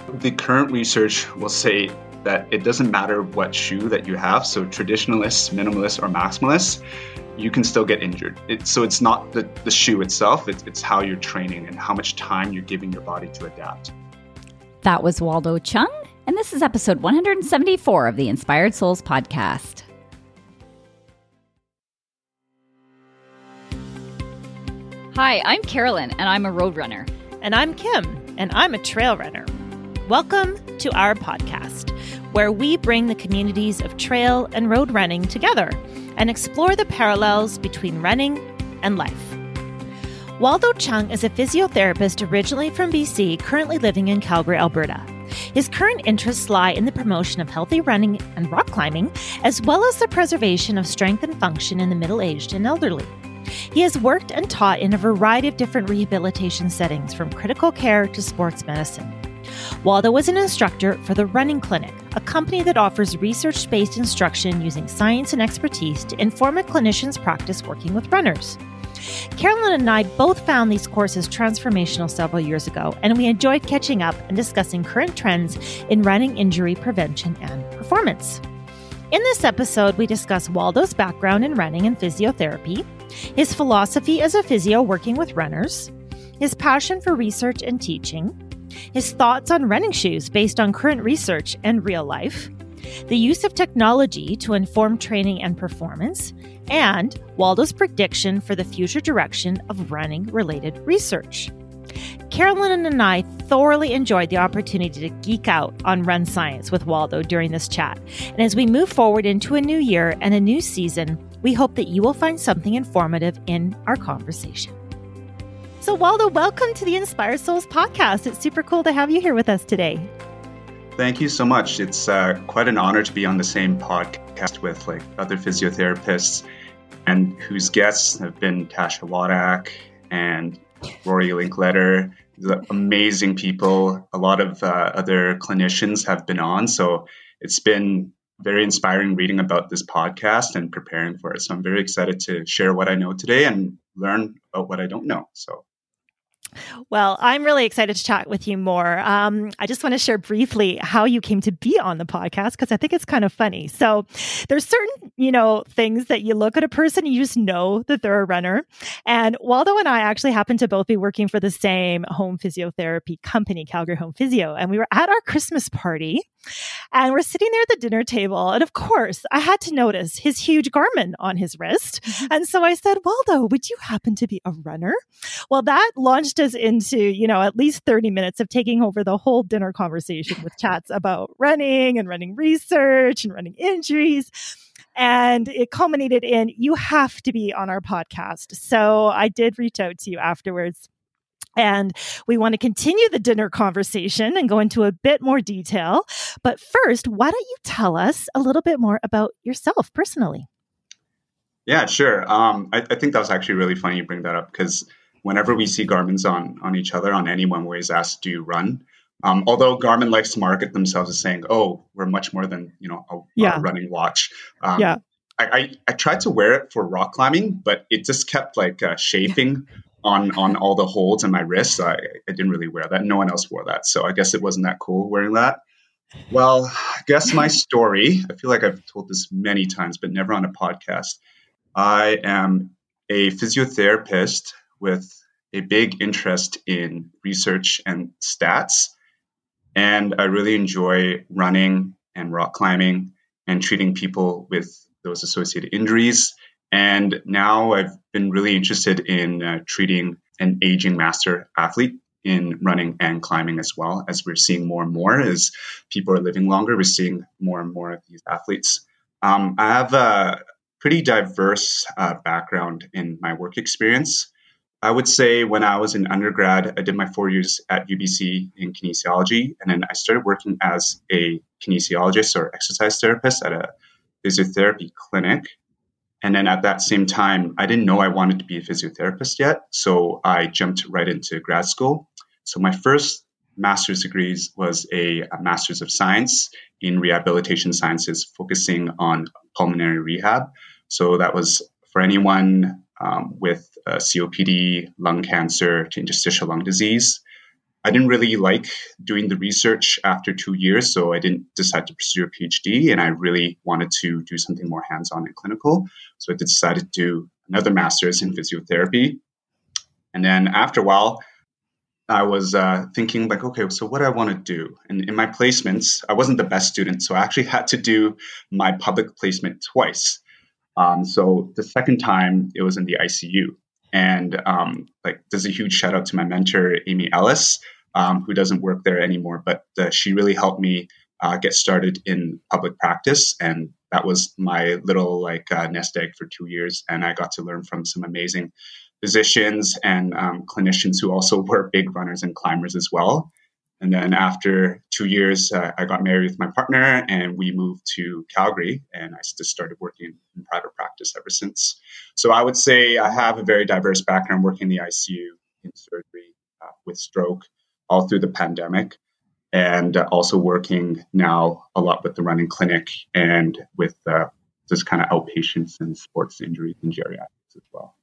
The current research will say that it doesn't matter what shoe that you have. So traditionalists, minimalists, or maximalists, you can still get injured. So it's not the shoe itself, it's how you're training and how much time you're giving your body to adapt. That was Waldo Chung, and this is episode 174 of the Inspired Souls podcast. Hi, I'm Carolyn, and I'm a road runner. And I'm Kim, and I'm a trail runner. Welcome to our podcast, where we bring the communities of trail and road running together and explore the parallels between running and life. Waldo Chung is a physiotherapist originally from BC, currently living in Calgary, Alberta. His current interests lie in the promotion of healthy running and rock climbing, as well as the preservation of strength and function in the middle-aged and elderly. He has worked and taught in a variety of different rehabilitation settings, from critical care to sports medicine. Waldo was an instructor for the Running Clinic, a company that offers research-based instruction using science and expertise to inform a clinician's practice working with runners. Carolyn and I both found these courses transformational several years ago, and we enjoyed catching up and discussing current trends in running injury prevention and performance. In this episode, we discuss Waldo's background in running and physiotherapy, his philosophy as a physio working with runners, his passion for research and teaching, his thoughts on running shoes based on current research and real life, the use of technology to inform training and performance, and Waldo's prediction for the future direction of running-related research. Carolyn and I thoroughly enjoyed the opportunity to geek out on run science with Waldo during this chat. And as we move forward into a new year and a new season, we hope that you will find something informative in our conversation. So Waldo, welcome to the Inspired Souls podcast. It's super cool to have you here with us today. Thank you so much. It's quite an honor to be on the same podcast with other physiotherapists and whose guests have been Tasha Wadak and Rory Linkletter. Amazing people. A lot of other clinicians have been on. So it's been very inspiring reading about this podcast and preparing for it. So I'm very excited to share what I know today and learn about what I don't know. Well, I'm really excited to chat with you more. I just want to share briefly how you came to be on the podcast, because I think it's kind of funny. So there's certain, things that you look at a person, you just know that they're a runner. And Waldo and I actually happen to both be working for the same home physiotherapy company, Calgary Home Physio. And we were at our Christmas party. And we're sitting there at the dinner table. And of course, I had to notice his huge Garmin on his wrist. And so I said, Waldo, would you happen to be a runner? Well, that launched us into, at least 30 minutes of taking over the whole dinner conversation with chats about running and running research and running injuries. And it culminated in, you have to be on our podcast. So I did reach out to you afterwards. And we want to continue the dinner conversation and go into a bit more detail. But first, why don't you tell us a little bit more about yourself personally? Yeah, sure. I think that was actually really funny you bring that up, because whenever we see Garmin's on each other, on anyone, we're always asked, do you run? Although Garmin likes to market themselves as saying, oh, we're much more than, a running watch. I tried to wear it for rock climbing, but it just kept chafing on all the holds in my wrist. So I didn't really wear that. No one else wore that. So I guess it wasn't that cool wearing that. Well, I guess my story, I feel like I've told this many times, but never on a podcast. I am a physiotherapist with a big interest in research and stats. And I really enjoy running and rock climbing and treating people with those associated injuries. And now I've been really interested in treating an aging master athlete in running and climbing as well. As we're seeing more and more, as people are living longer, we're seeing more and more of these athletes. I have a pretty diverse background in my work experience. I would say when I was in undergrad, I did my 4 years at UBC in kinesiology, and then I started working as a kinesiologist or exercise therapist at a physiotherapy clinic. And then at that same time, I didn't know I wanted to be a physiotherapist yet. So I jumped right into grad school. So my first master's degrees was a master's of science in rehabilitation sciences, focusing on pulmonary rehab. So that was for anyone with COPD, lung cancer, to interstitial lung disease. I didn't really like doing the research after 2 years, so I didn't decide to pursue a PhD, and I really wanted to do something more hands-on and clinical. So I decided to do another master's in physiotherapy. And then after a while, I was thinking like, okay, so what do I want to do? And in my placements, I wasn't the best student, so I actually had to do my public placement twice. So the second time, it was in the ICU. And there's a huge shout out to my mentor, Amy Ellis, who doesn't work there anymore, but she really helped me get started in public practice. And that was my little nest egg for 2 years. And I got to learn from some amazing physicians and clinicians who also were big runners and climbers as well. And then after 2 years, I got married with my partner and we moved to Calgary, and I just started working in private practice ever since. So I would say I have a very diverse background working in the ICU, in surgery, with stroke, all through the pandemic, and also working now a lot with the running clinic and with just kind of outpatients and sports injuries and geriatrics as well.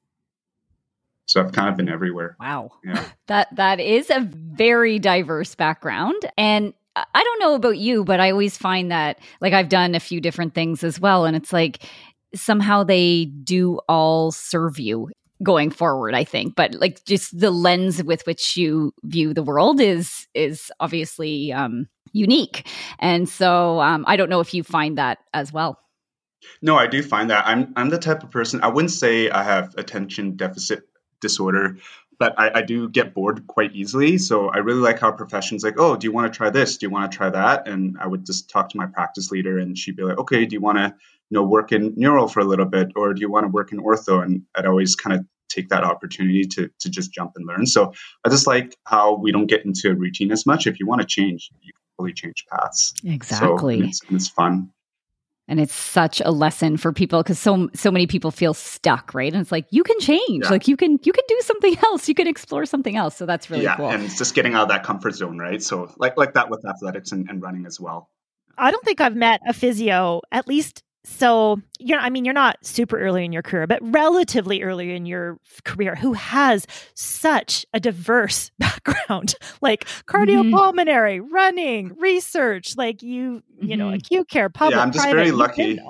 So I've kind of been everywhere. Wow. Yeah. That is a very diverse background. And I don't know about you, but I always find that I've done a few different things as well. And it's like somehow they do all serve you going forward, I think. But just the lens with which you view the world is obviously unique. And so I don't know if you find that as well. No, I do find that. I'm the type of person, I wouldn't say I have attention deficit disorder, but I do get bored quite easily. So I really like how professions oh, do you want to try this? Do you want to try that? And I would just talk to my practice leader and she'd be like, okay, do you want to work in neuro for a little bit, or do you want to work in ortho? And I'd always kind of take that opportunity to just jump and learn. So I just like how we don't get into a routine as much. If you want to change, you can fully change paths. Exactly. So it's fun. And it's such a lesson for people because so many people feel stuck, right? And it's you can change, Yeah. you can do something else, you can explore something else. So that's really cool. And it's just getting out of that comfort zone, right? So like that with athletics and running as well. I don't think I've met a physio, at least. So you're not super early in your career, but relatively early in your career, who has such a diverse background, cardiopulmonary, running, research, acute care, public, Yeah, I'm just private, very lucky.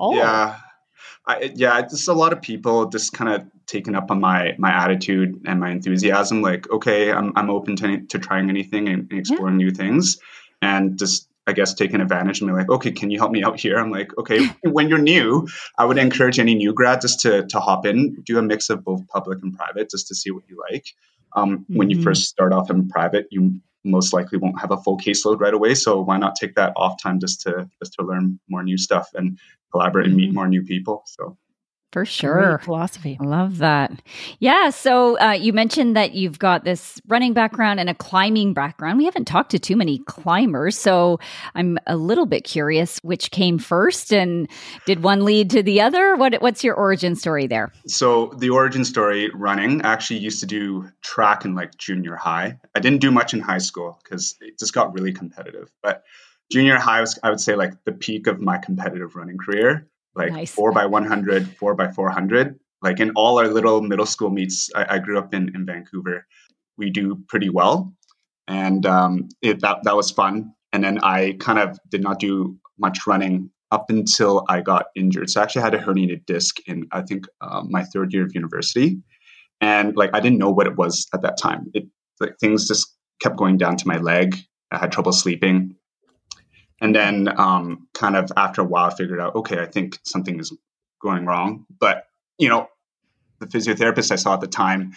Just a lot of people just kind of taken up on my attitude and my enthusiasm. Okay, I'm open to trying anything and exploring new things, and just, I guess, taking advantage and be like, okay, can you help me out here? I'm like, okay, when you're new, I would encourage any new grad just to hop in, do a mix of both public and private just to see what you like. When you first start off in private, you most likely won't have a full caseload right away. So why not take that off time just to learn more new stuff and collaborate and meet more new people? So. For sure. Great philosophy. I love that. Yeah. So you mentioned that you've got this running background and a climbing background. We haven't talked to too many climbers. So I'm a little bit curious which came first, and did one lead to the other? What's your origin story there? So the origin story, running, I actually used to do track in junior high. I didn't do much in high school because it just got really competitive. But junior high was, I would say, the peak of my competitive running career. Nice. 4x100, 4x400. In all our little middle school meets, I grew up in Vancouver. We do pretty well. And that was fun. And then I kind of did not do much running up until I got injured. So I actually had a herniated disc in, I think, my third year of university. And I didn't know what it was at that time. Things just kept going down to my leg. I had trouble sleeping. And then kind of after a while, I figured out, okay, I think something is going wrong. But, the physiotherapist I saw at the time,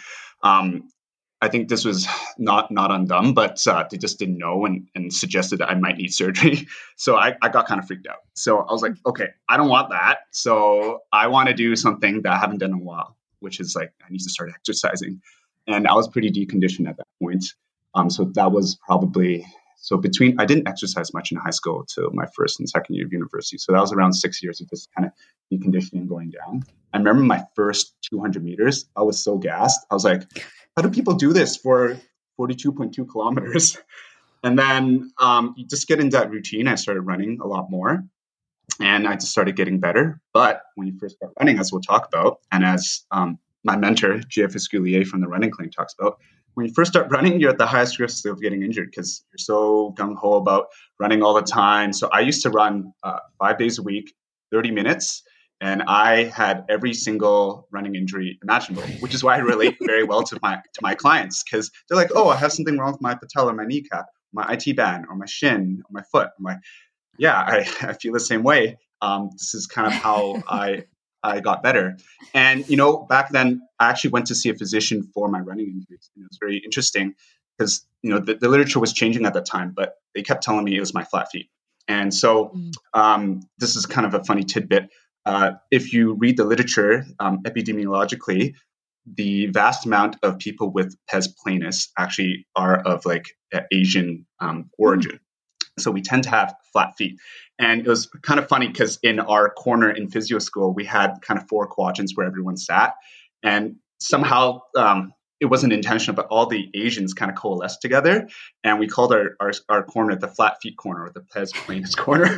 I think this was not on them, but they just didn't know and suggested that I might need surgery. So I got kind of freaked out. So I was like, okay, I don't want that. So I want to do something that I haven't done in a while, which is I need to start exercising. And I was pretty deconditioned at that point. So that was probably... So I didn't exercise much in high school till my first and second year of university. So that was around 6 years of just kind of deconditioning going down. I remember my first 200 meters, I was so gassed. I was like, how do people do this for 42.2 kilometers? And then you just get into that routine. I started running a lot more and I just started getting better. But when you first start running, as we'll talk about, and as my mentor, J.F. Esculier from the Running Clinic talks about, when you first start running, you're at the highest risk of getting injured because you're so gung-ho about running all the time. So I used to run 5 days a week, 30 minutes, and I had every single running injury imaginable, which is why I relate very well to my clients, because they're like, oh, I have something wrong with my patella or my kneecap, my IT band or my shin or my foot. I'm like, yeah, I feel the same way. This is kind of how I got better. And, back then I actually went to see a physician for my running injuries. And it was very interesting because, the literature was changing at that time, but they kept telling me it was my flat feet. And so this is kind of a funny tidbit. If you read the literature, epidemiologically, the vast amount of people with pes planus actually are of Asian origin. So we tend to have flat feet. And it was kind of funny because in our corner in physio school, we had kind of 4 quadrants where everyone sat. And somehow it wasn't intentional, but all the Asians kind of coalesced together. And we called our corner the flat feet corner, or the pes planus corner.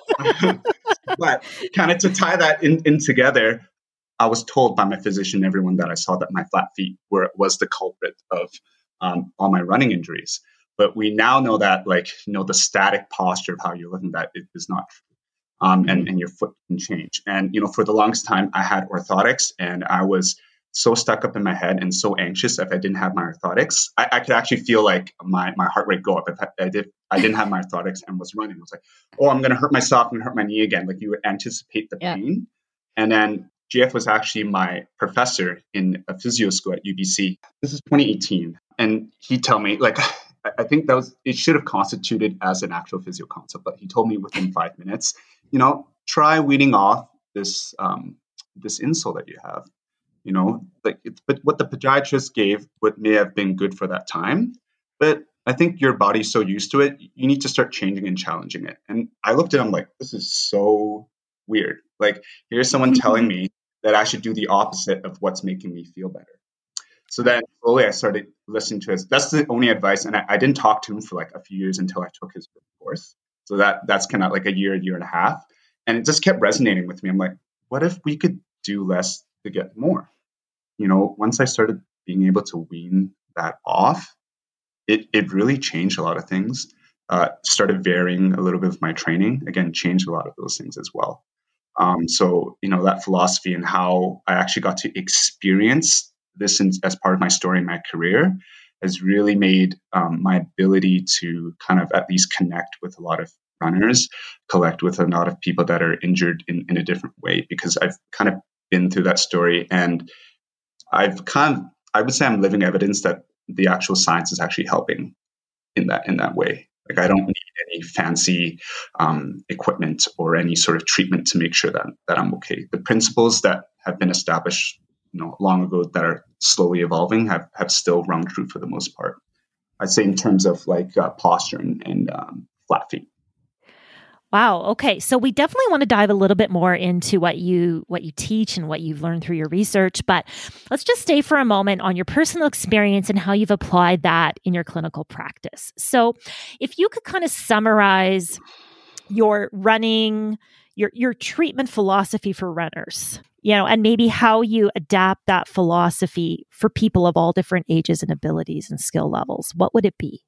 But kind of to tie that in together, I was told by my physician, everyone that I saw, that my flat feet was the culprit of all my running injuries. But we now know that, the static posture of how you're looking at it is not true. And your foot can change. And, for the longest time, I had orthotics, and I was so stuck up in my head and so anxious if I didn't have my orthotics. I could actually feel like my heart rate go up if I didn't have my orthotics and was running. I was like, oh, I'm going to hurt myself. I'm going to hurt my knee again. Like, you would anticipate the pain. And then GF was actually my professor in a physio school at UBC. This is 2018. And he'd tell me, I think it should have constituted as an actual physio consult, but he told me within 5 minutes, try weaning off this insole that you have. But what the podiatrist gave what may have been good for that time, but I think your body's so used to it, you need to start changing and challenging it. And I looked at him like, this is so weird. Like, here's someone telling me that I should do the opposite of what's making me feel better. So then slowly I started listening to his. That's the only advice. And I didn't talk to him for a few years until I took his course. So that's kind of a year and a half. And it just kept resonating with me. I'm like, what if we could do less to get more? Once I started being able to wean that off, it really changed a lot of things. Started varying a little bit of my training. Again, changed a lot of those things as well. So, that philosophy and how I actually got to experience this as part of my story and my career has really made my ability to kind of at least connect with a lot of runners, collect with a lot of people that are injured in a different way, because I've kind of been through that story, and I would say I'm living evidence that the actual science is actually helping in that way. I don't need any fancy equipment or any sort of treatment to make sure that I'm okay. The principles that have been established long ago that are slowly evolving have still rung true for the most part. I'd say in terms of posture and flat feet. Wow. Okay. So we definitely want to dive a little bit more into what you teach and what you've learned through your research, but let's just stay for a moment on your personal experience and how you've applied that in your clinical practice. So if you could kind of summarize your running, your treatment philosophy for runners, and maybe how you adapt that philosophy for people of all different ages and abilities and skill levels, what would it be?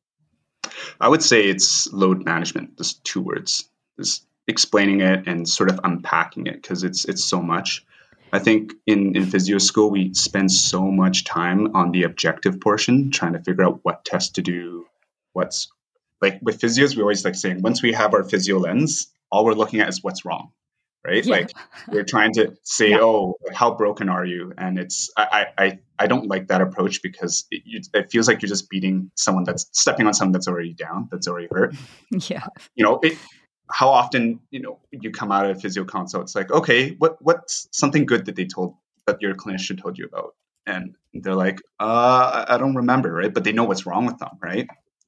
I would say it's load management. Just 2 words. Just explaining it and sort of unpacking it, because it's so much. I think in physio school, we spend so much time on the objective portion, trying to figure out what test to do. What's with physios, we always saying, once we have our physio lens, all we're looking at is what's wrong, right? Yeah. We're trying to say, oh, how broken are you? And I don't like that approach, because it feels like you're just beating someone that's stepping on someone that's already down, that's already hurt. Yeah. How often, you come out of a physio consult, it's like, okay, what's something good that your clinician told you about? And they're like, I don't remember, right? But they know what's wrong with them, right?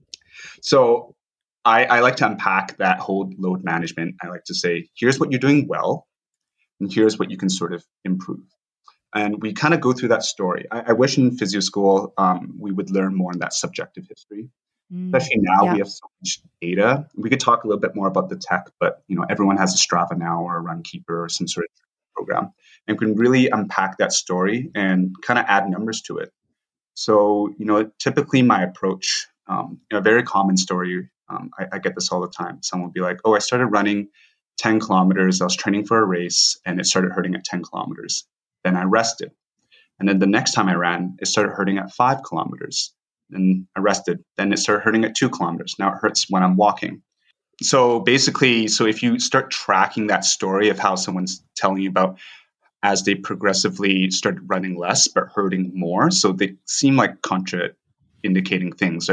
So I like to unpack that whole load management. I like to say, here's what you're doing well, and here's what you can sort of improve. And we kind of go through that story. I wish in physio school, we would learn more on that subjective history. Especially now, we have so much data. We could talk a little bit more about the tech, but everyone has a Strava now, or a Runkeeper, or some sort of program, and can really unpack that story and kind of add numbers to it. So, typically my approach, a very common story, I get this all the time. Someone will be like, oh, I started running 10 kilometers. I was training for a race and it started hurting at 10 kilometers. Then I rested. And then the next time I ran, it started hurting at 5 kilometers. Then I rested. Then it started hurting at 2 kilometers. Now it hurts when I'm walking. So basically, if you start tracking that story of how someone's telling you about as they progressively started running less but hurting more, so they seem like contradicting things,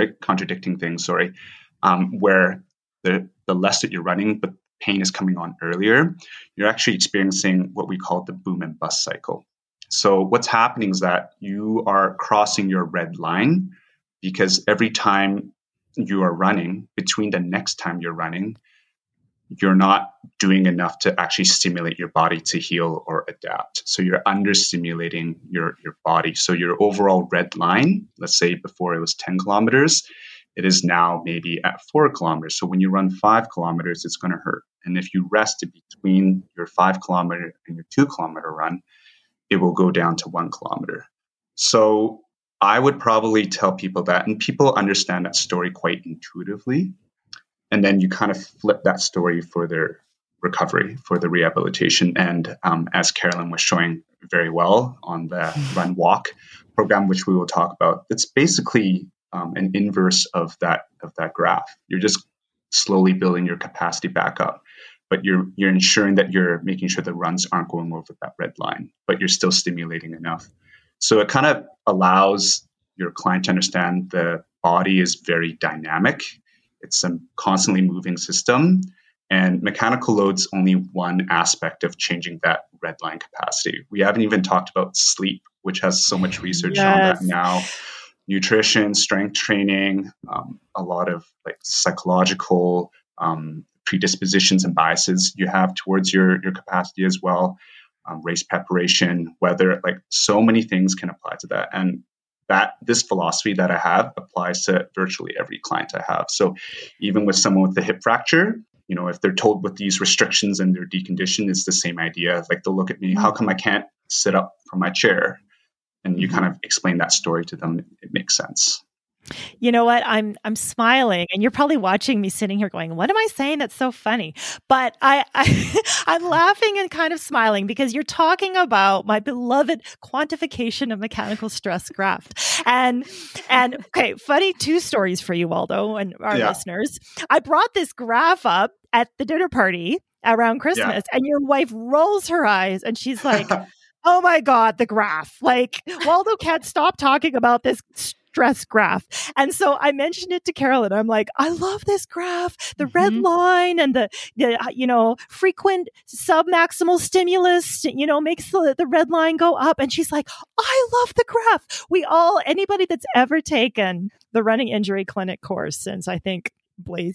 where the less that you're running, but pain is coming on earlier, you're actually experiencing what we call the boom and bust cycle. So what's happening is that you are crossing your red line, because every time you are running, between the next time you're running, you're not doing enough to actually stimulate your body to heal or adapt. So you're understimulating your body. So your overall red line, let's say before it was 10 kilometers, it is now maybe at 4 kilometers. So when you run 5 kilometers, it's going to hurt. And if you rest between your 5 kilometer and your 2 kilometer run, it will go down to 1 kilometer. So I would probably tell people that, and people understand that story quite intuitively. And then you kind of flip that story for their recovery, for the rehabilitation. And as Carolyn was showing very well on the run walk program, which we will talk about, it's basically an inverse of that graph. You're just slowly building your capacity back up, but you're ensuring that you're making sure the runs aren't going over that red line, but you're still stimulating enough. So it kind of allows your client to understand the body is very dynamic. It's a constantly moving system, and mechanical load's only one aspect of changing that red line capacity. We haven't even talked about sleep, which has so much research on that now. Nutrition, strength training, a lot of like psychological predispositions and biases you have towards your capacity as well. Race preparation, weather, like so many things can apply to that. And this philosophy that I have applies to virtually every client I have. So even with someone with a hip fracture, if they're told with these restrictions and they're deconditioned, it's the same idea. Like they'll look at me, how come I can't sit up from my chair? And you kind of explain that story to them. It makes sense. You know what? I'm smiling, and you're probably watching me sitting here going, "What am I saying? That's so funny." But I'm laughing and kind of smiling because you're talking about my beloved quantification of mechanical stress graph. And okay, funny 2 stories for you, Waldo, and our listeners. I brought this graph up at the dinner party around Christmas, and your wife rolls her eyes, and she's like, "Oh my God, the graph! Like Waldo can't stop talking about this stress graph." And so I mentioned it to Carolyn. I'm like, "I love this graph, the red line and the frequent submaximal stimulus, makes the red line go up." And she's like, "I love the graph." Anybody that's ever taken the running injury clinic course since I think Blaze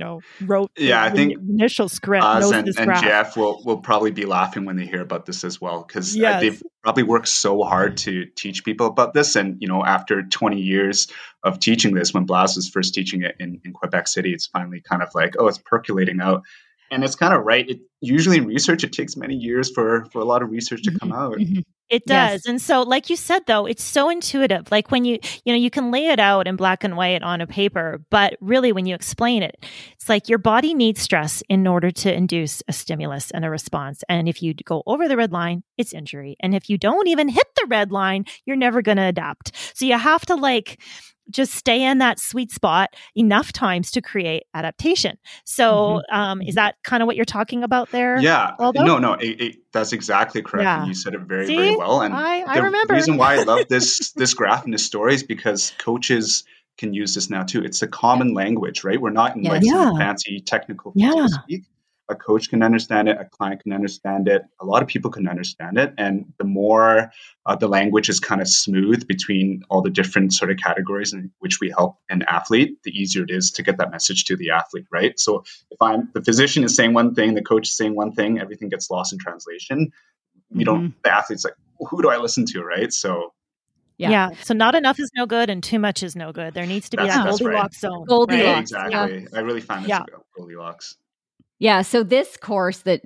wrote I think initial script us knows this and graph. Jeff will probably be laughing when they hear about this as well, because they've probably worked so hard to teach people about this. And after 20 years of teaching this, when Blaze was first teaching it in Quebec City, it's finally kind of like, oh, it's percolating out. And it's kind of right. Usually in research, it takes many years for a lot of research to come out. It does. Yes. And so, like you said, though, it's so intuitive. Like when you can lay it out in black and white on a paper, but really when you explain it, it's like your body needs stress in order to induce a stimulus and a response. And if you go over the red line, it's injury. And if you don't even hit the red line, you're never going to adapt. So you have to just stay in that sweet spot enough times to create adaptation. So is that kind of what you're talking about there? Yeah. Waldo? No, that's exactly correct. Yeah. And you said it very, very well. And I remember. The reason why I love this graph and this story is because coaches can use this now too. It's a common language, right? We're not in some fancy technical speak. A coach can understand it. A client can understand it. A lot of people can understand it. And the more the language is kind of smooth between all the different sort of categories in which we help an athlete, the easier it is to get that message to the athlete, right? So if the physician is saying one thing, the coach is saying one thing, everything gets lost in translation. The athlete's like, well, who do I listen to, right? So yeah. So not enough is no good and too much is no good. There needs to be that Goldilocks zone. Goldilocks. Right? Exactly. Yeah. I really find this Goldilocks. Yeah. So this course that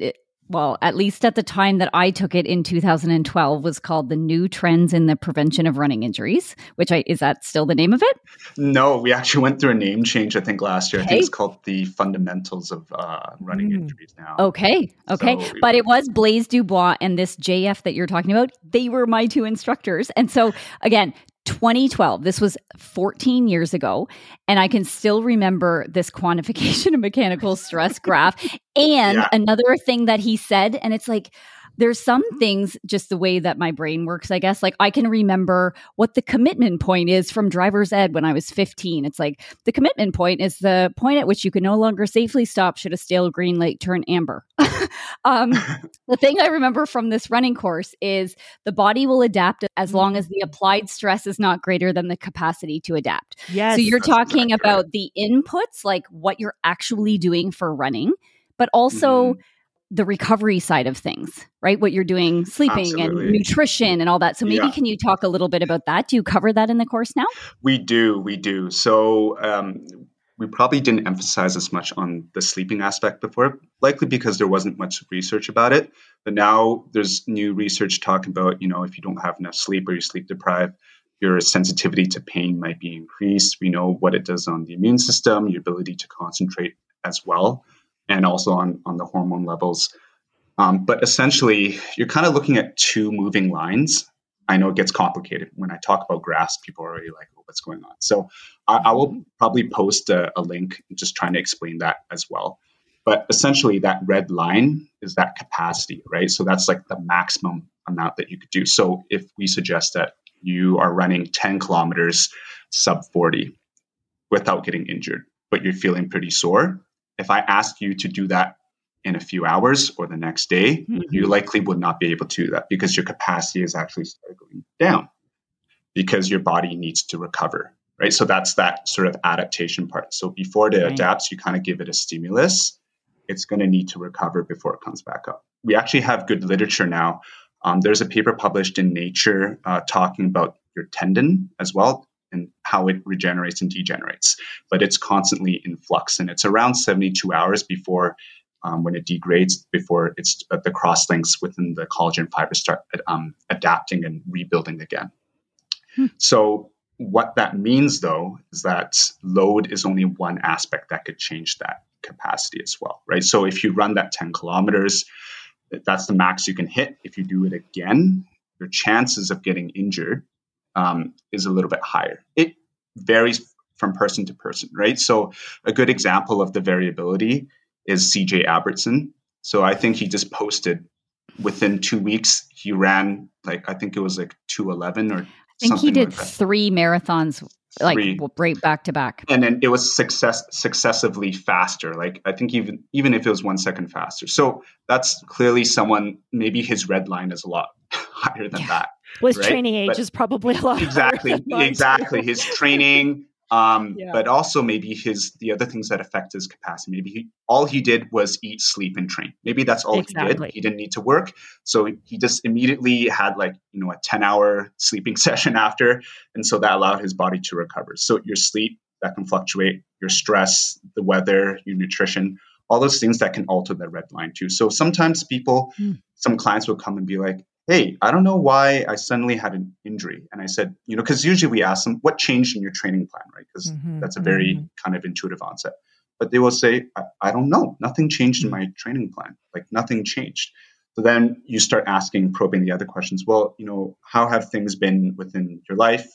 well, at least at the time that I took it in 2012, was called the New Trends in the Prevention of Running Injuries, is that still the name of it? No, we actually went through a name change, I think, last year. Okay. I think it's called the Fundamentals of Running Injuries now. Okay. So, but it was Blaise Dubois and this JF that you're talking about. They were my two instructors. And so, again, 2012, this was 14 years ago. And I can still remember this quantification of mechanical stress graph. And another thing that he said, and it's like, there's some things, just the way that my brain works, I guess, like I can remember what the commitment point is from driver's ed when I was 15. It's like the commitment point is the point at which you can no longer safely stop should a stale green light turn amber. The thing I remember from this running course is the body will adapt as long as the applied stress is not greater than the capacity to adapt. Yes, so you're talking about the inputs, like what you're actually doing for running, but also the recovery side of things, right? What you're doing, sleeping and nutrition and all that. So maybe can you talk a little bit about that? Do you cover that in the course now? We do. So we probably didn't emphasize as much on the sleeping aspect before, likely because there wasn't much research about it. But now there's new research talking about, if you don't have enough sleep or you're sleep deprived, your sensitivity to pain might be increased. We know what it does on the immune system, your ability to concentrate as well, and also on the hormone levels. But essentially, you're kind of looking at two moving lines. I know it gets complicated. When I talk about graphs, people are already like, oh, what's going on? So I will probably post a link just trying to explain that as well. But essentially, that red line is that capacity, right? So that's like the maximum amount that you could do. So if we suggest that you are running 10 kilometers sub 40 without getting injured, but you're feeling pretty sore, if I ask you to do that in a few hours or the next day, you likely would not be able to do that because your capacity is actually started going down because your body needs to recover, right? So that's that sort of adaptation part. So before it adapts, you kind of give it a stimulus. It's going to need to recover before it comes back up. We actually have good literature now. There's a paper published in Nature talking about your tendon as well and how it regenerates and degenerates, but it's constantly in flux, and it's around 72 hours before when it degrades, before it's the cross links within the collagen fibers start adapting and rebuilding again. So what that means, though, is that load is only one aspect that could change that capacity as well, right? So if you run that 10 kilometers, that's the max you can hit. If you do it again, your chances of getting injured is a little bit higher. It varies from person to person, right? So a good example of the variability is CJ Albertson. So I think he just posted within 2 weeks, he ran I think it was 2:11 or I think he did like 3 marathons, right back to back. And then it was successively faster. I think even if it was 1 second faster. So that's clearly someone, maybe his red line is a lot higher than that. Well, his training age is probably a lot higher than exactly. His training, but also maybe the other things that affect his capacity. Maybe all he did was eat, sleep, and train. Maybe that's all he did. He didn't need to work. So he just immediately had a 10-hour sleeping session after. And so that allowed his body to recover. So your sleep, that can fluctuate, your stress, the weather, your nutrition, all those things that can alter the red line too. So sometimes some clients will come and be like, hey, I don't know why I suddenly had an injury. And I said, because usually we ask them, what changed in your training plan, right? Because that's a very kind of intuitive onset. But they will say, I don't know. Nothing changed in my training plan. Nothing changed. So then you start probing the other questions. Well, how have things been within your life?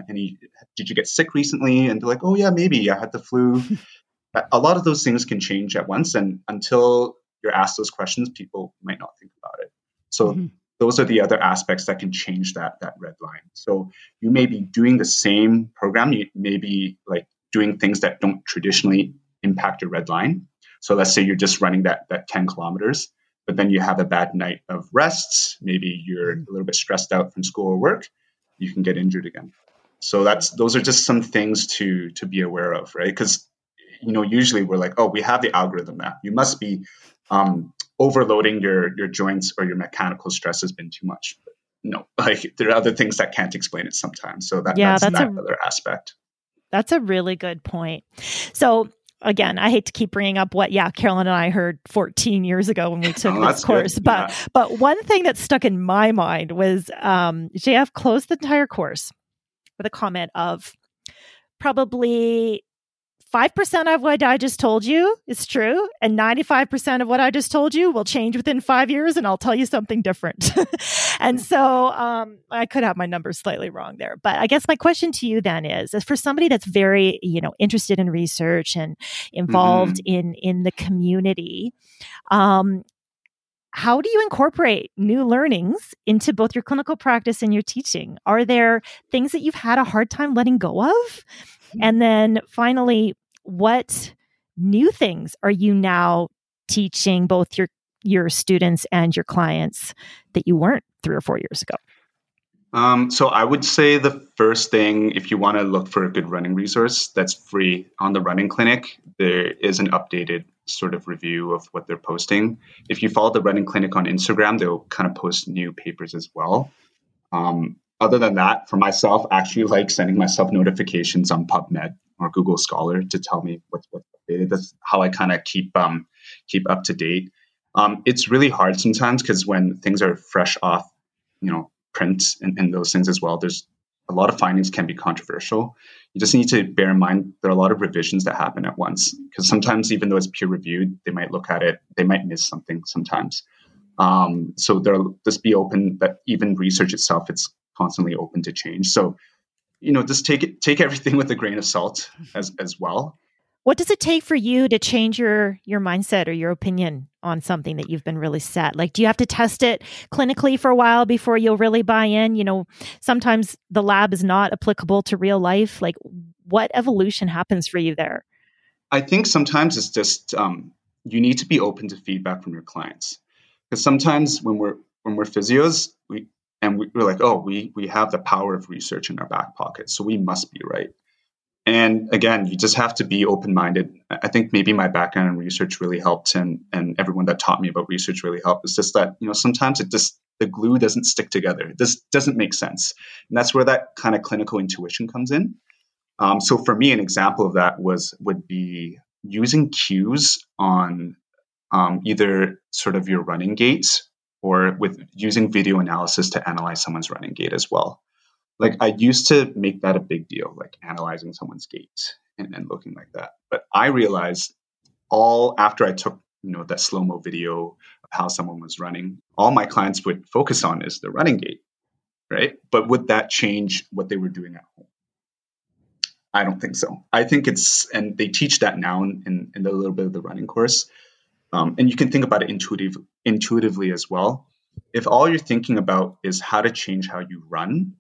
Did you get sick recently? And they're like, oh yeah, maybe I had the flu. A lot of those things can change at once. And until you're asked those questions, people might not think about it. So those are the other aspects that can change that red line. So you may be doing the same program. You may be doing things that don't traditionally impact your red line. So let's say you're just running that 10 kilometers, but then you have a bad night of rest. Maybe you're a little bit stressed out from school or work. You can get injured again. So those are just some things to be aware of, right? Because usually we're like, oh, we have the algorithm now. You must be overloading your joints, or your mechanical stress has been too much. But no, there are other things that can't explain it sometimes. So that's that other aspect. That's a really good point. So again, I hate to keep bringing up what, Carolyn and I heard 14 years ago when we took this course. Good. But one thing that stuck in my mind was JF closed the entire course with a comment of probably 5% of what I just told you is true, and 95% of what I just told you will change within 5 years, and I'll tell you something different. And so I could have my numbers slightly wrong there. But I guess my question to you then is for somebody that's very, interested in research and involved in the community, how do you incorporate new learnings into both your clinical practice and your teaching? Are there things that you've had a hard time letting go of? And then finally, what new things are you now teaching both your students and your clients that you weren't 3 or 4 years ago? So I would say the first thing, if you want to look for a good running resource that's free on the Running Clinic, there is an updated sort of review of what they're posting. If you follow the Running Clinic on Instagram, they'll kind of post new papers as well. Other than that, for myself, I actually like sending myself notifications on PubMed or Google Scholar to tell me what's updated. That's how I kind of keep up to date. It's really hard sometimes because when things are fresh off, print and those things as well, there's a lot of findings can be controversial. You just need to bear in mind there are a lot of revisions that happen at once, because sometimes even though it's peer reviewed, they might look at it, they might miss something sometimes. So there'll just be open that even research itself, it's constantly open to change. So, just take everything with a grain of salt as well. What does it take for you to change your mindset or your opinion on something that you've been really set? Like, do you have to test it clinically for a while before you'll really buy in? Sometimes the lab is not applicable to real life. Like, what evolution happens for you there? I think sometimes it's just you need to be open to feedback from your clients, because sometimes when we're physios, we're like, oh, we have the power of research in our back pocket, so we must be right. And again, you just have to be open-minded. I think maybe my background in research really helped, and everyone that taught me about research really helped. It's just that, sometimes the glue doesn't stick together. This doesn't make sense. And that's where that kind of clinical intuition comes in. So for me, an example of that would be using cues on either sort of your running gait, or with using video analysis to analyze someone's running gait as well. Like, I used to make that a big deal, like analyzing someone's gait and looking like that. But I realized after I took, that slow-mo video of how someone was running, all my clients would focus on is the running gait, right? But would that change what they were doing at home? I don't think so. I think and they teach that now in a little bit of the running course. And you can think about it intuitively as well. If all you're thinking about is how to change how you run,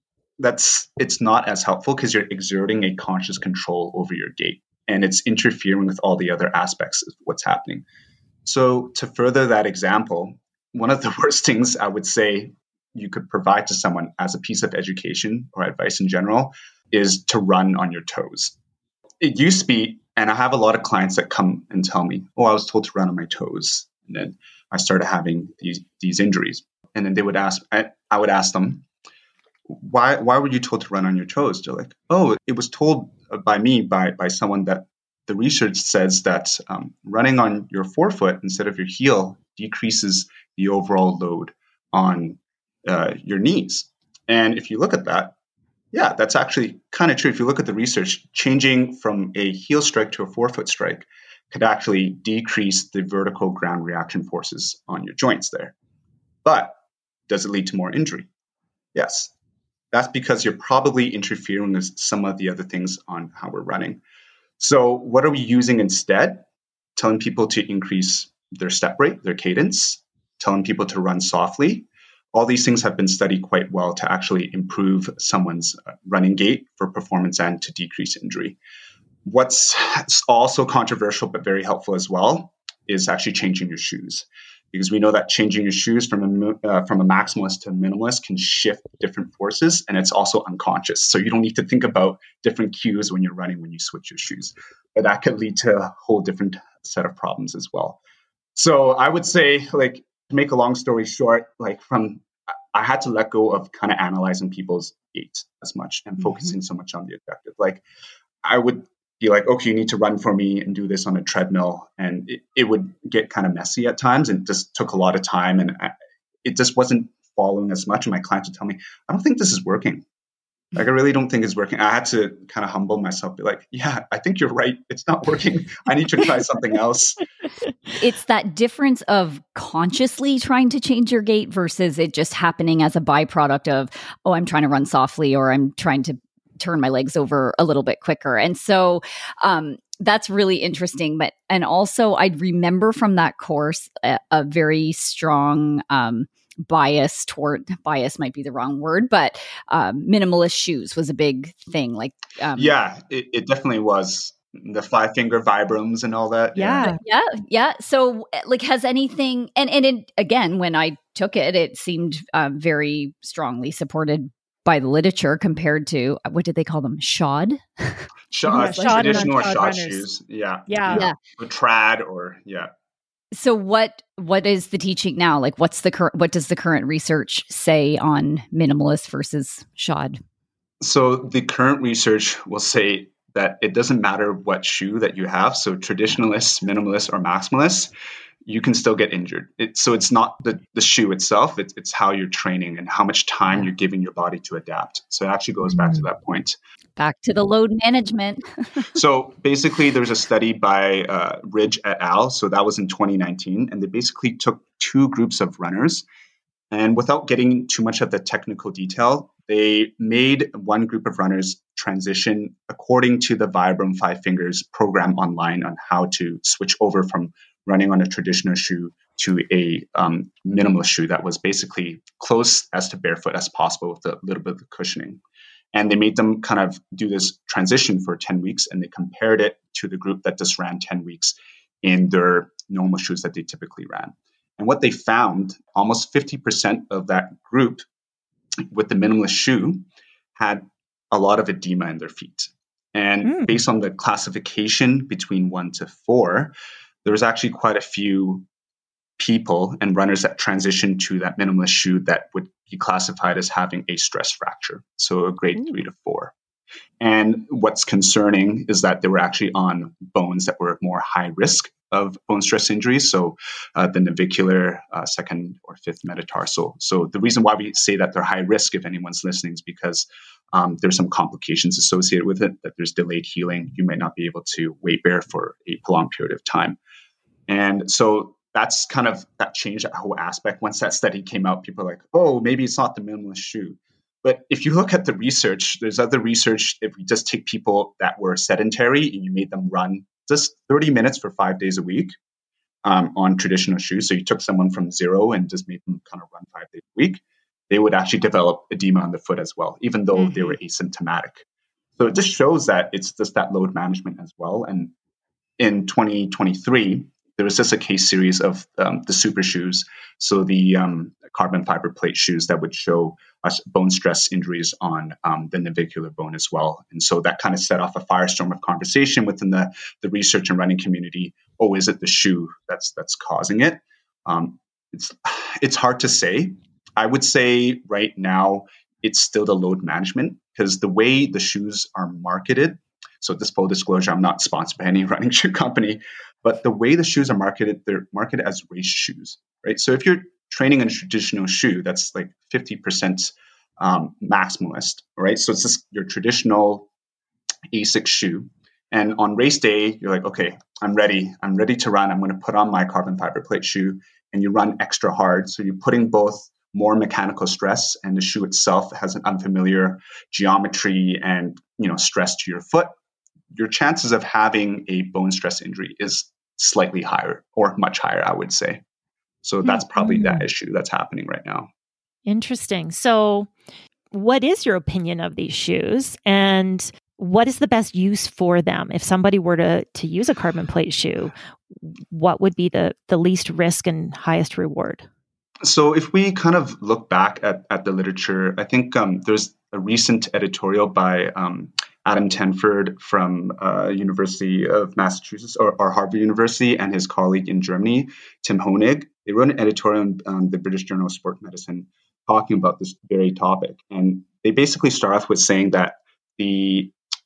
it's not as helpful, because you're exerting a conscious control over your gait, and it's interfering with all the other aspects of what's happening. So to further that example, one of the worst things I would say you could provide to someone as a piece of education or advice in general is to run on your toes. It used to be, and I have a lot of clients that come and tell me, oh, I was told to run on my toes, and then I started having these injuries. And then I would ask them, why were you told to run on your toes? They're like, oh, it was told by me, by someone, that the research says that running on your forefoot instead of your heel decreases the overall load on your knees. And if you look at that, yeah, that's actually kind of true. If you look at the research, changing from a heel strike to a forefoot strike could actually decrease the vertical ground reaction forces on your joints there. But does it lead to more injury? Yes. That's because you're probably interfering with some of the other things on how we're running. So what are we using instead? Telling people to increase their step rate, their cadence, telling people to run softly. All these things have been studied quite well to actually improve someone's running gait for performance and to decrease injury. What's also controversial but very helpful as well is actually changing your shoes, because we know that changing your shoes from a maximalist to a minimalist can shift different forces, and it's also unconscious. So you don't need to think about different cues when you're running when you switch your shoes, but that could lead to a whole different set of problems as well. So I would say, like, to make a long story short, I had to let go of kind of analyzing people's gait as much and focusing so much on the objective. Like, I would be like, okay, you need to run for me and do this on a treadmill. And it would get kind of messy at times and just took a lot of time. And it just wasn't following as much. And my clients would tell me, I don't think this is working. Like, I really don't think it's working. I had to kind of humble myself, be like, yeah, I think you're right. It's not working. I need to try something else. It's that difference of consciously trying to change your gait versus it just happening as a byproduct of, oh, I'm trying to run softly, or I'm trying to turn my legs over a little bit quicker. And so that's really interesting. And also I remember from that course a very strong bias might be the wrong word, but minimalist shoes was a big thing. Like, it definitely was. The 5-finger Vibrams and all that. Yeah. So like, has anything, and it, again, when I took it, it seemed very strongly supported by the literature compared to, what did they call them? Shod? Traditional or shod runners. Shoes. Yeah. Or trad So what is the teaching now? Like, what does the current research say on minimalist versus shod? So the current research will say that it doesn't matter what shoe that you have. So traditionalists, minimalists, or maximalists, you can still get injured. So it's not the shoe itself, it's how you're training and how much time you're giving your body to adapt. So it actually goes back to that point. Back to the load management. So basically, there's a study by Ridge et al. So that was in 2019. And they basically took 2 groups of runners. And without getting too much of the technical detail, they made one group of runners transition according to the Vibram 5 Fingers program online on how to switch over from running on a traditional shoe to a minimalist shoe that was basically close as to barefoot as possible with a little bit of cushioning. And they made them kind of do this transition for 10 weeks, and they compared it to the group that just ran 10 weeks in their normal shoes that they typically ran. And what they found, almost 50% of that group with the minimalist shoe had a lot of edema in their feet. And based on the classification between 1 to 4, there was actually quite a few people and runners that transitioned to that minimalist shoe that would be classified as having a stress fracture, so a grade 3 to 4. And what's concerning is that they were actually on bones that were more high risk of bone stress injuries, so the navicular, 2nd or 5th metatarsal. So the reason why we say that they're high risk, if anyone's listening, is because there's some complications associated with it, that there's delayed healing. You might not be able to weight bear for a prolonged period of time. And so that's kind of, that changed that whole aspect. Once that study came out, people are like, oh, maybe it's not the minimalist shoe. But if you look at the research, there's other research. If we just take people that were sedentary and you made them run just 30 minutes for 5 days a week on traditional shoes, so you took someone from 0 and just made them kind of run 5 days a week, they would actually develop edema on the foot as well, even though they were asymptomatic. So it just shows that it's just that load management as well. And in 2023, there was just a case series of the super shoes, so the carbon fiber plate shoes that would show us bone stress injuries on the navicular bone as well. And so that kind of set off a firestorm of conversation within the research and running community. Oh, is it the shoe that's causing it? It's hard to say. I would say right now it's still the load management, because the way the shoes are marketed. So this full disclosure, I'm not sponsored by any running shoe company, but the way the shoes are marketed, they're marketed as race shoes, right? So if you're training in a traditional shoe, that's like 50% maximalist, right? So it's just your traditional ASIC shoe. And on race day, you're like, okay, I'm ready to run. I'm going to put on my carbon fiber plate shoe, and you run extra hard. So you're putting both more mechanical stress, and the shoe itself has an unfamiliar geometry and, stress to your foot. Your chances of having a bone stress injury is slightly higher, or much higher, I would say. So that's probably that issue that's happening right now. Interesting. So what is your opinion of these shoes, and what is the best use for them? If somebody were to use a carbon plate shoe, what would be the least risk and highest reward? So if we kind of look back at the literature, I think there's a recent editorial by Adam Tenford from University of Massachusetts or Harvard University, and his colleague in Germany, Tim Honig. They wrote an editorial on the British Journal of Sport Medicine talking about this very topic. And they basically start off with saying that the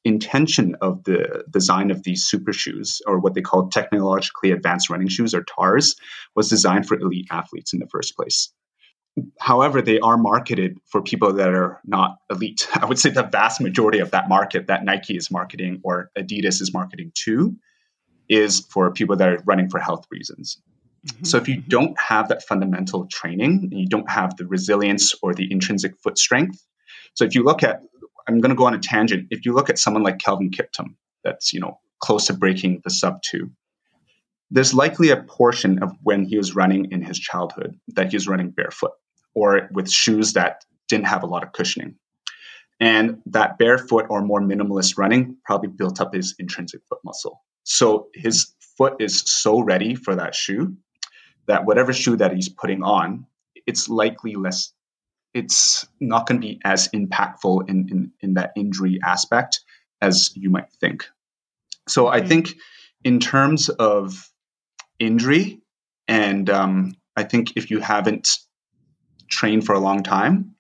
intention of the design of these super shoes, or what they call technologically advanced running shoes, or TARS, was designed for elite athletes in the first place. However, they are marketed for people that are not elite. I would say the vast majority of that market that Nike is marketing or Adidas is marketing to is for people that are running for health reasons. Mm-hmm. So if you don't have that fundamental training, and you don't have the resilience or the intrinsic foot strength. So if you look at, I'm going to go on a tangent. If you look at someone like Kelvin Kiptum, that's, close to breaking the sub 2, there's likely a portion of when he was running in his childhood that he was running barefoot or with shoes that didn't have a lot of cushioning. And that barefoot or more minimalist running probably built up his intrinsic foot muscle. So his foot is so ready for that shoe that whatever shoe that he's putting on, it's likely less, it's not going to be as impactful in that injury aspect as you might think. So I think in terms of injury, and I think if you haven't trained for a long time,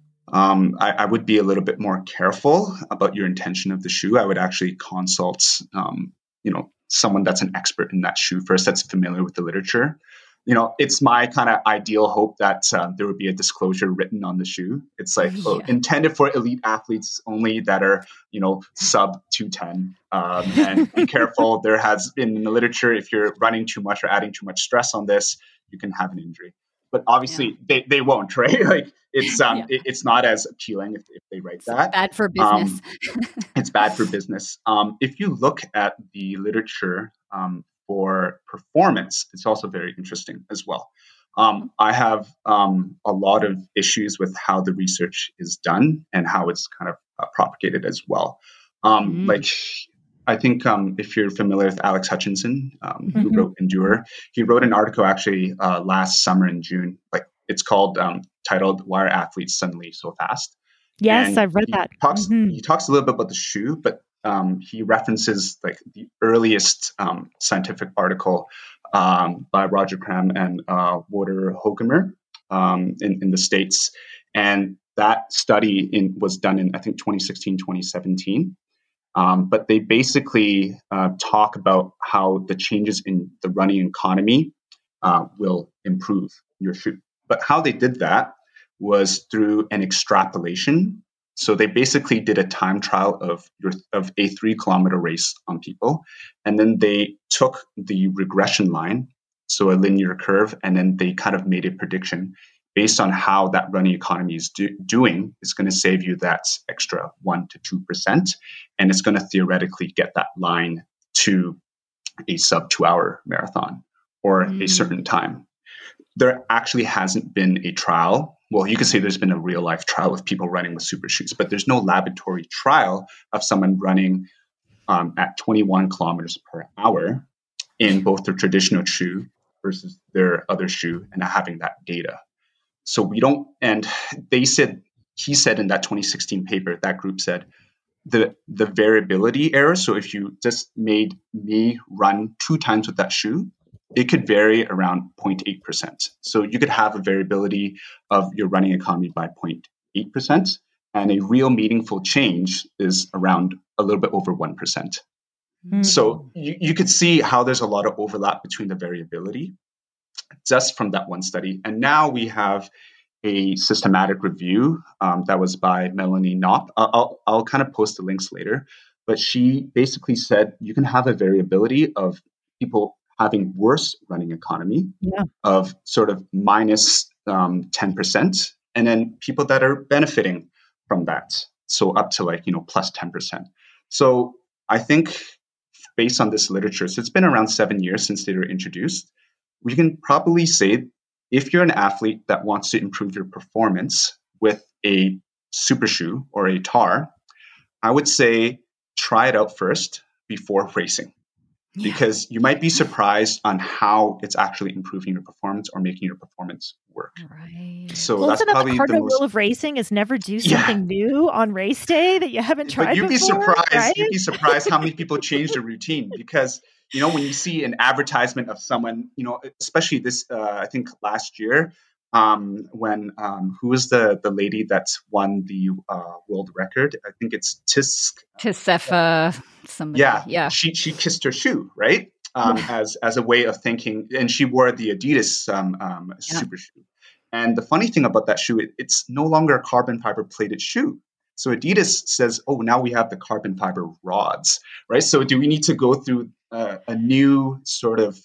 I would be a little bit more careful about your intention of the shoe. I would actually consult, someone that's an expert in that shoe first, that's familiar with the literature. It's my kind of ideal hope that there would be a disclosure written on the shoe. It's like intended for elite athletes only that are, sub 210. And be careful. There has been in the literature, if you're running too much or adding too much stress on this, you can have an injury. But obviously they won't, right? Like it's not as appealing if they write that. It's bad for business. It's bad for business. If you look at the literature for performance, it's also very interesting as well. I have a lot of issues with how the research is done and how it's kind of propagated as well. Like, I think if you're familiar with Alex Hutchinson, who wrote Endure, he wrote an article actually last summer in June. Like, it's called titled "Why Are Athletes Suddenly So Fast?" Yes, I've read that. He talks a little bit about the shoe, but he references like the earliest scientific article by Roger Cram and Wouter Hogemer in the States. And that study was done in, I think, 2016, 2017. But they basically talk about how the changes in the running economy will improve your shoe. But how they did that was through an extrapolation. So they basically did a time trial of a 3-kilometer race on people. And then they took the regression line, so a linear curve, and then they kind of made a prediction based on how that running economy is doing. It's going to save you that extra 1% to 2%. And it's going to theoretically get that line to a sub 2-hour marathon or a certain time. There actually hasn't been a trial. Well, you could say there's been a real life trial of people running with super shoes, but there's no laboratory trial of someone running at 21 kilometers per hour in both their traditional shoe versus their other shoe and having that data. So we don't, and he said in that 2016 paper, that group said the variability error. So if you just made me run 2 times with that shoe, it could vary around 0.8%. So you could have a variability of your running economy by 0.8%, and a real meaningful change is around a little bit over 1%. Mm-hmm. So you could see how there's a lot of overlap between the variability just from that one study. And now we have a systematic review that was by Melanie Knopp. I'll kind of post the links later, but she basically said you can have a variability of people having worse running economy of sort of minus 10%, and then people that are benefiting from that. So up to plus 10%. So I think based on this literature, so it's been around 7 years since they were introduced, we can probably say if you're an athlete that wants to improve your performance with a super shoe or a TAR, I would say try it out first before racing. Because you might be surprised on how it's actually improving your performance or making your performance work. Right. So that's probably the cardinal rule of racing is never do something new on race day that you haven't tried before. You'd be surprised how many people change their routine because, when you see an advertisement of someone, especially this, I think last year, when who was the lady that's won the world record? I think it's Tisefa, somebody. Yeah. She kissed her shoe, right? As a way of thinking, and she wore the Adidas super shoe. And the funny thing about that shoe, it's no longer a carbon fiber plated shoe. So Adidas says, oh, now we have the carbon fiber rods, right? So do we need to go through a new sort of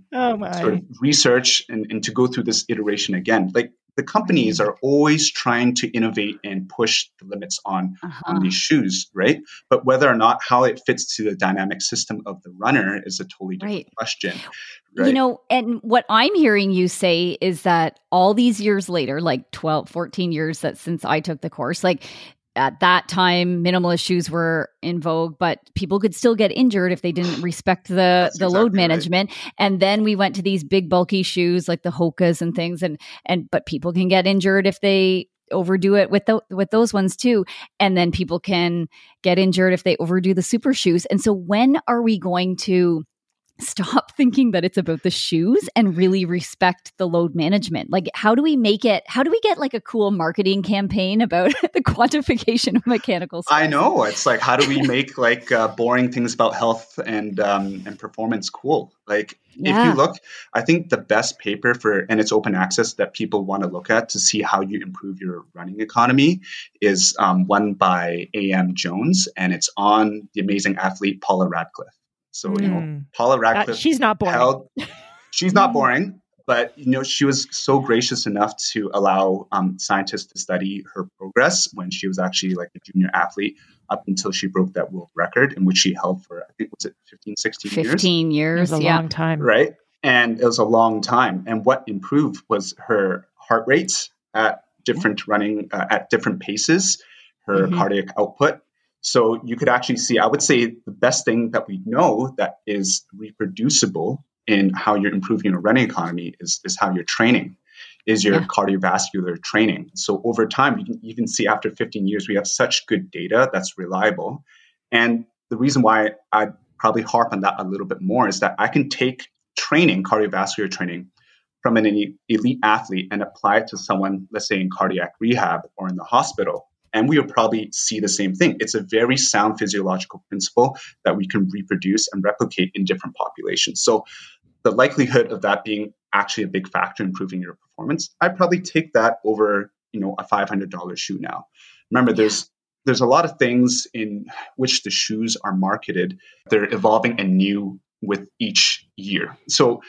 research and to go through this iteration again? Like the companies are always trying to innovate and push the limits on these shoes, right? But whether or not how it fits to the dynamic system of the runner is a totally different question. Right? You know, and what I'm hearing you say is that all these years later, like 12, 14 years since I took the course, like at that time, minimalist shoes were in vogue, but people could still get injured if they didn't respect the load management. Right. And then we went to these big bulky shoes like the Hokas and things, but people can get injured if they overdo it with those ones too. And then people can get injured if they overdo the super shoes. And so when are we going to stop thinking that it's about the shoes and really respect the load management? Like, how do we get like a cool marketing campaign about the quantification of mechanical stress? I know. It's like, how do we make like boring things about health and performance cool? Like, if you look, I think the best paper and it's open access that people want to look at to see how you improve your running economy is one by A.M. Jones, and it's on the amazing athlete Paula Radcliffe. So, Paula Radcliffe, she's not boring. She's not boring, but, she was so gracious enough to allow scientists to study her progress when she was actually like a junior athlete up until she broke that world record, in which she held for, I think, was it 15, 16 years? 15 years, it was a long time. Right? And it was a long time. And what improved was her heart rates at different running, at different paces, her cardiac output. So you could actually see, I would say the best thing that we know that is reproducible in how you're improving your running economy is how you're training, is your cardiovascular training. So over time, you can see after 15 years, we have such good data that's reliable. And the reason why I probably harp on that a little bit more is that I can take training, cardiovascular training, from an elite athlete and apply it to someone, let's say in cardiac rehab or in the hospital. And we will probably see the same thing. It's a very sound physiological principle that we can reproduce and replicate in different populations. So the likelihood of that being actually a big factor in improving your performance, I'd probably take that over, a $500 shoe now. Remember, there's a lot of things in which the shoes are marketed. They're evolving and new with each year. So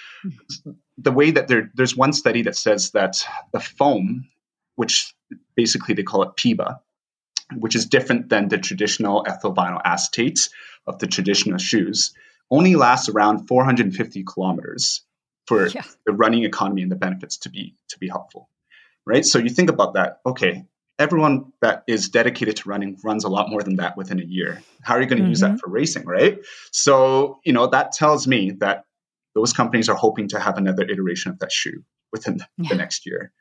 the way that there's one study that says that the foam, which basically they call it PIBA, which is different than the traditional ethyl vinyl acetates of the traditional shoes, only lasts around 450 kilometers for the running economy and the benefits to be helpful, right? So you think about that. Okay, everyone that is dedicated to running runs a lot more than that within a year. How are you going to use that for racing, right? So, that tells me that those companies are hoping to have another iteration of that shoe within the next year.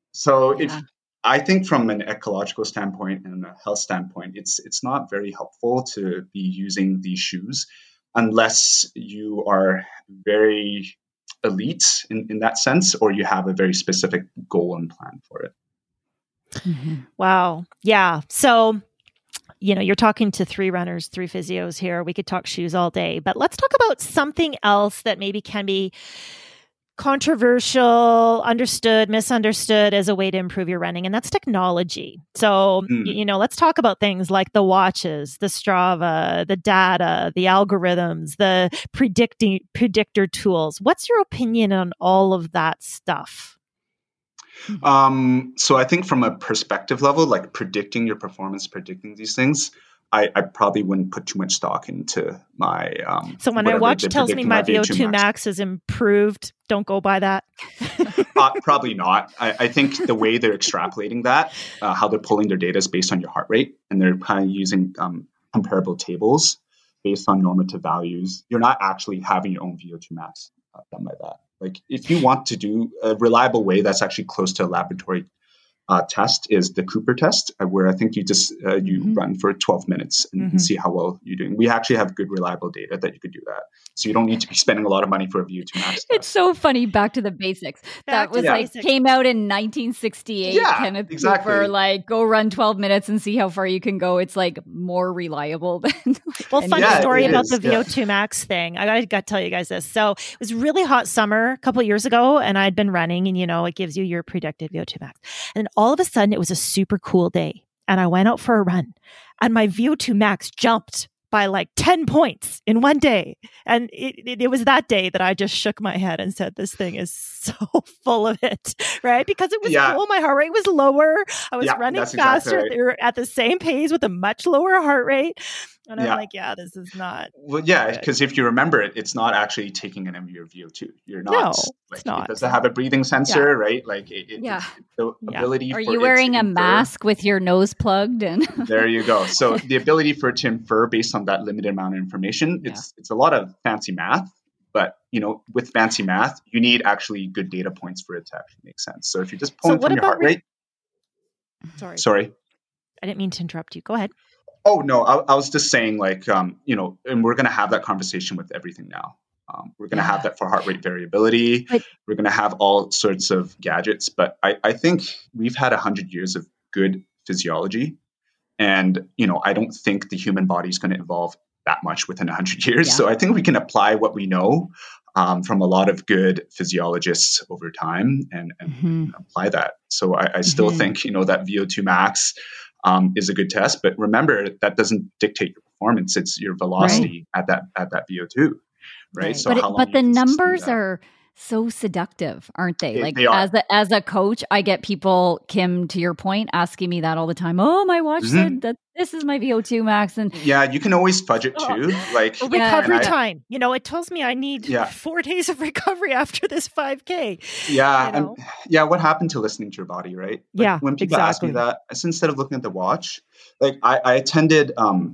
So I think from an ecological standpoint and a health standpoint, it's not very helpful to be using these shoes unless you are very elite in that sense, or you have a very specific goal and plan for it. Wow. Yeah. So, you're talking to 3 runners, 3 physios here. We could talk shoes all day, but let's talk about something else that maybe can be controversial, understood, misunderstood as a way to improve your running, and that's technology. So, let's talk about things like the watches, the Strava, the data, the algorithms, the predictor tools. What's your opinion on all of that stuff? So I think from a perspective level, like predicting your performance, predicting these things, I probably wouldn't put too much stock into my. So when my watch tells me my VO2 max is improved, don't go by that. Probably not. I think the way they're extrapolating that, how they're pulling their data is based on your heart rate, and they're kind of using comparable tables based on normative values. You're not actually having your own VO2 max done by that. Like if you want to do a reliable way that's actually close to a laboratory test is the Cooper test, where I think you just you run for 12 minutes and see how well you're doing. We actually have good, reliable data that you could do that. So you don't need to be spending a lot of money for a VO2 max test. It's so funny. Back to the basics. That was came out in 1968. Yeah, Kenneth exactly. Cooper, like, go run 12 minutes and see how far you can go. It's like more reliable than. Well, funny story about the VO2 max thing. I got to tell you guys this. So it was really hot summer a couple of years ago, and I'd been running, and it gives you your predicted VO2 max. And all of a sudden, it was a super cool day, and I went out for a run, and my VO2 max jumped by like 10 points in one day. And it was that day that I just shook my head and said, this thing is so full of it, right? Because it was cool. My heart rate was lower. I was running faster. Exactly. They were at the same pace with a much lower heart rate. And I'm like, this is not. Well, because if you remember it, it's not actually taking an your VO2. You're not. No, it's not. It doesn't have a breathing sensor, right? Like, the ability. Are you wearing a mask with your nose plugged? And there you go. So the ability for it to infer based on that limited amount of information, it's a lot of fancy math. But, with fancy math, you need actually good data points for it to actually make sense. So if you're just pulling from your heart rate. Sorry. I didn't mean to interrupt you. Go ahead. Oh, no, I was just saying, like, and we're going to have that conversation with everything now. We're going to have that for heart rate variability. We're going to have all sorts of gadgets. But I think we've had 100 years of good physiology. And, I don't think the human body is going to evolve that much within 100 years. Yeah. So I think we can apply what we know from a lot of good physiologists over time and apply that. So I still think, that VO2 max is a good test, but remember that doesn't dictate your performance. It's your velocity at that VO2, right? So but the numbers are so seductive, aren't they? They are. As a coach, I get people, Kim, to your point, asking me that all the time. Oh, my watch said that this is my VO2 max, and you can always fudge it too. Like recovery time, it tells me I need 4 days of recovery after this 5K. What happened to listening to your body, right? Like, when people ask me that, instead of looking at the watch, like I attended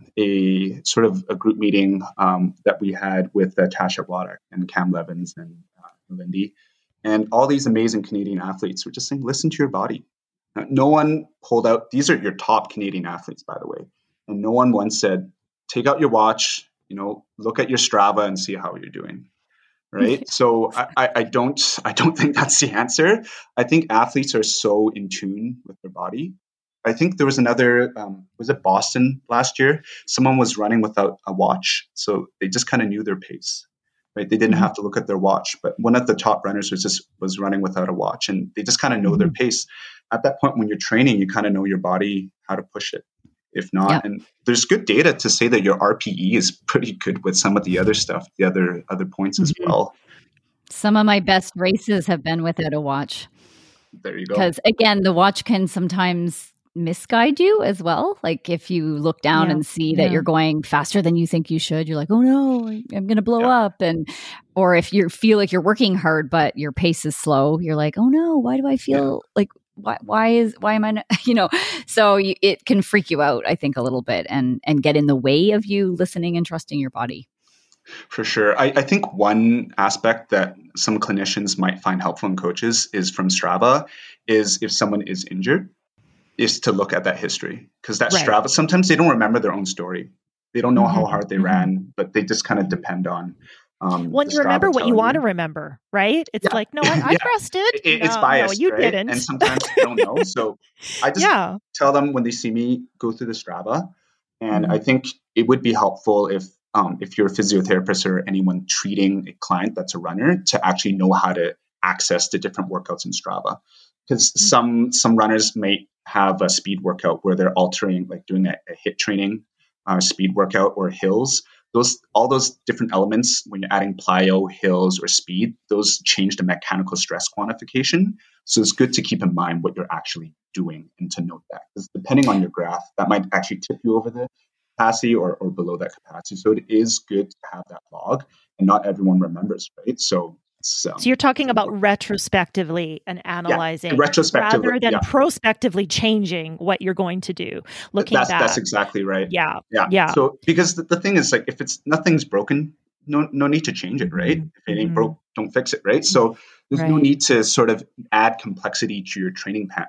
a sort of a group meeting that we had with Tasha Wladek and Cam Levins and Lindy, and all these amazing Canadian athletes were just saying, listen to your body. No one pulled out, these are your top Canadian athletes, by the way. And no one once said, take out your watch, look at your Strava and see how you're doing. Right. So I don't think that's the answer. I think athletes are so in tune with their body. I think there was another, was it Boston last year? Someone was running without a watch. So they just kind of knew their pace. Right? They didn't have to look at their watch, but one of the top runners was running without a watch, and they just kind of know their pace. At that point, when you're training, you kind of know your body, how to push it. If not, and there's good data to say that your RPE is pretty good with some of the other stuff, the other points as well. Some of my best races have been without a watch. There you go. Because again, the watch can sometimes misguide you as well. Like if you look down and see that you're going faster than you think you should, you're like, oh no, I'm going to blow up. Or if you feel like you're working hard, but your pace is slow, you're like, oh no, why do I feel like, why am I not, so it can freak you out, I think, a little bit and get in the way of you listening and trusting your body. For sure. I think one aspect that some clinicians might find helpful in coaches is from Strava is if someone is injured, is to look at that history, because that Strava, sometimes they don't remember their own story. They don't know how hard they ran, but they just kind of depend on. When you remember what you want to remember, right? It's like, no, I trusted. It's biased, no, you right? didn't. And sometimes they don't know. So I just tell them when they see me go through the Strava. And I think it would be helpful if you're a physiotherapist or anyone treating a client that's a runner to actually know how to access the different workouts in Strava. Because some runners may have a speed workout where they're altering, like doing a HIIT training, speed workout or hills. All those different elements, when you're adding plyo, hills, or speed, those change the mechanical stress quantification. So it's good to keep in mind what you're actually doing and to note that. Because depending on your graph, that might actually tip you over the capacity or below that capacity. So it is good to have that log, and not everyone remembers, right? So you're talking about retrospectively and analyzing retrospectively, rather than prospectively changing what you're going to do. Looking back. That's exactly right. Yeah. So because the thing is, like, if nothing's broken, no need to change it, right? If it ain't broke, don't fix it, right? So there's no need to sort of add complexity to your training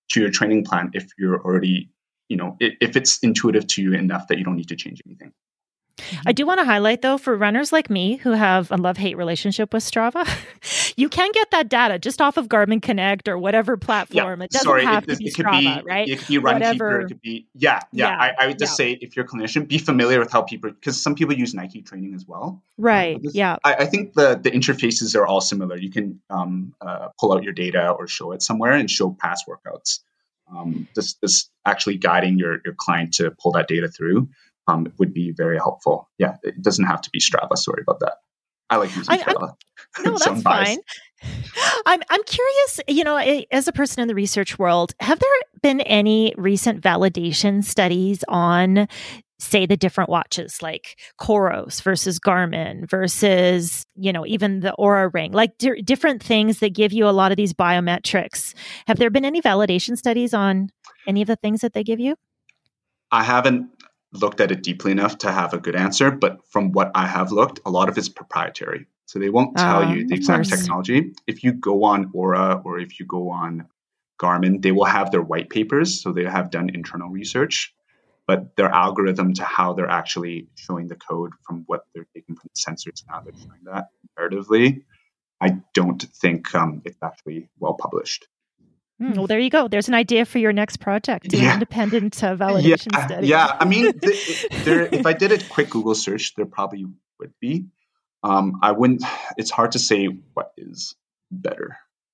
to your training plan if you're already, if it's intuitive to you enough that you don't need to change anything. I do want to highlight, though, for runners like me who have a love-hate relationship with Strava, you can get that data just off of Garmin Connect or whatever platform. It doesn't have to be Strava, right? It could be Runkeeper. It could be, I would just say if you're a clinician, be familiar with how people, because some people use Nike training as well. Right, I think the interfaces are all similar. You can pull out your data or show it somewhere and show past workouts. This actually guiding your client to pull that data through would be very helpful. Yeah, it doesn't have to be Strava. Sorry about that. I like using Strava. No, that's fine. I'm curious, as a person in the research world, have there been any recent validation studies on, say, the different watches like Coros versus Garmin versus, even the Oura Ring, like different things that give you a lot of these biometrics? Have there been any validation studies on any of the things that they give you? I haven't looked at it deeply enough to have a good answer, but from what I have looked, a lot of it's proprietary. So they won't tell you the exact technology. If you go on Oura or if you go on Garmin, they will have their white papers. So they have done internal research, but their algorithm to how they're actually showing the code from what they're taking from the sensors, now they're showing that comparatively, I don't think it's actually well published. Well, there you go. There's an idea for your next project, an independent validation study. Yeah, I mean, if I did a quick Google search, there probably would be. I wouldn't. It's hard to say what is better.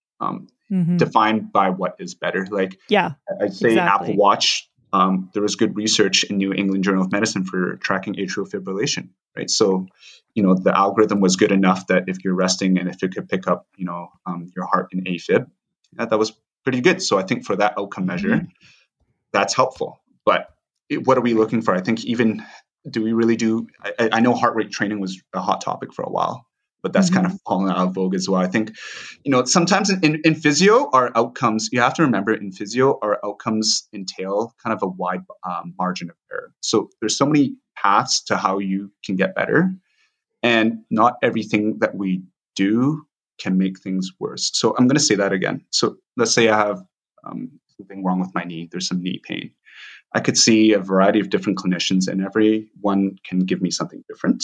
Defined by what is better. Like, I'd say exactly. Apple Watch. There was good research in New England Journal of Medicine for tracking atrial fibrillation. Right, so the algorithm was good enough that if you're resting and if it could pick up, your heart in AFib, that was pretty good. So I think for that outcome measure, that's helpful. But what are we looking for? I think do we really do, I know heart rate training was a hot topic for a while, but that's kind of fallen out of vogue as well. I think, sometimes in physio, our outcomes, you have to remember in physio, our outcomes entail kind of a wide margin of error. So there's so many paths to how you can get better, and not everything that we do can make things worse. So I'm going to say that again. So let's say I have something wrong with my knee. There's some knee pain. I could see a variety of different clinicians, and everyone can give me something different.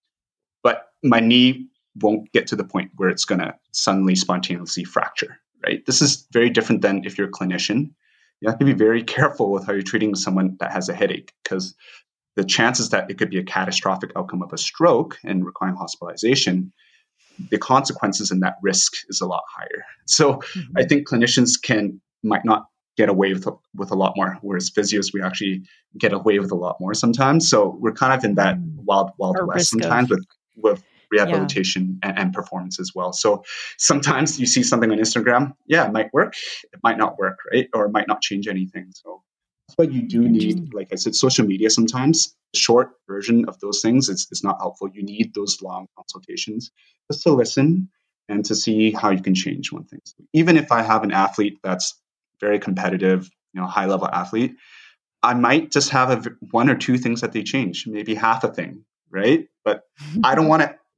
But my knee won't get to the point where it's going to suddenly spontaneously fracture, right? This is very different than if you're a clinician. You have to be very careful with how you're treating someone that has a headache, because the chances that it could be a catastrophic outcome of a stroke and requiring hospitalization, the consequences and that risk is a lot higher. So I think clinicians might not get away with a lot more, whereas physios, we actually get away with a lot more sometimes. So we're kind of in that wild west sometimes with rehabilitation and performance as well. So sometimes you see something on Instagram, it might work, it might not work, right? Or it might not change anything. So that's why you do need, like I said, social media sometimes. The short version of those things is not helpful. You need those long consultations just to listen and to see how you can change one thing. So even if I have an athlete that's very competitive, high level athlete, I might just have one or two things that they change, maybe half a thing, right? But I don't want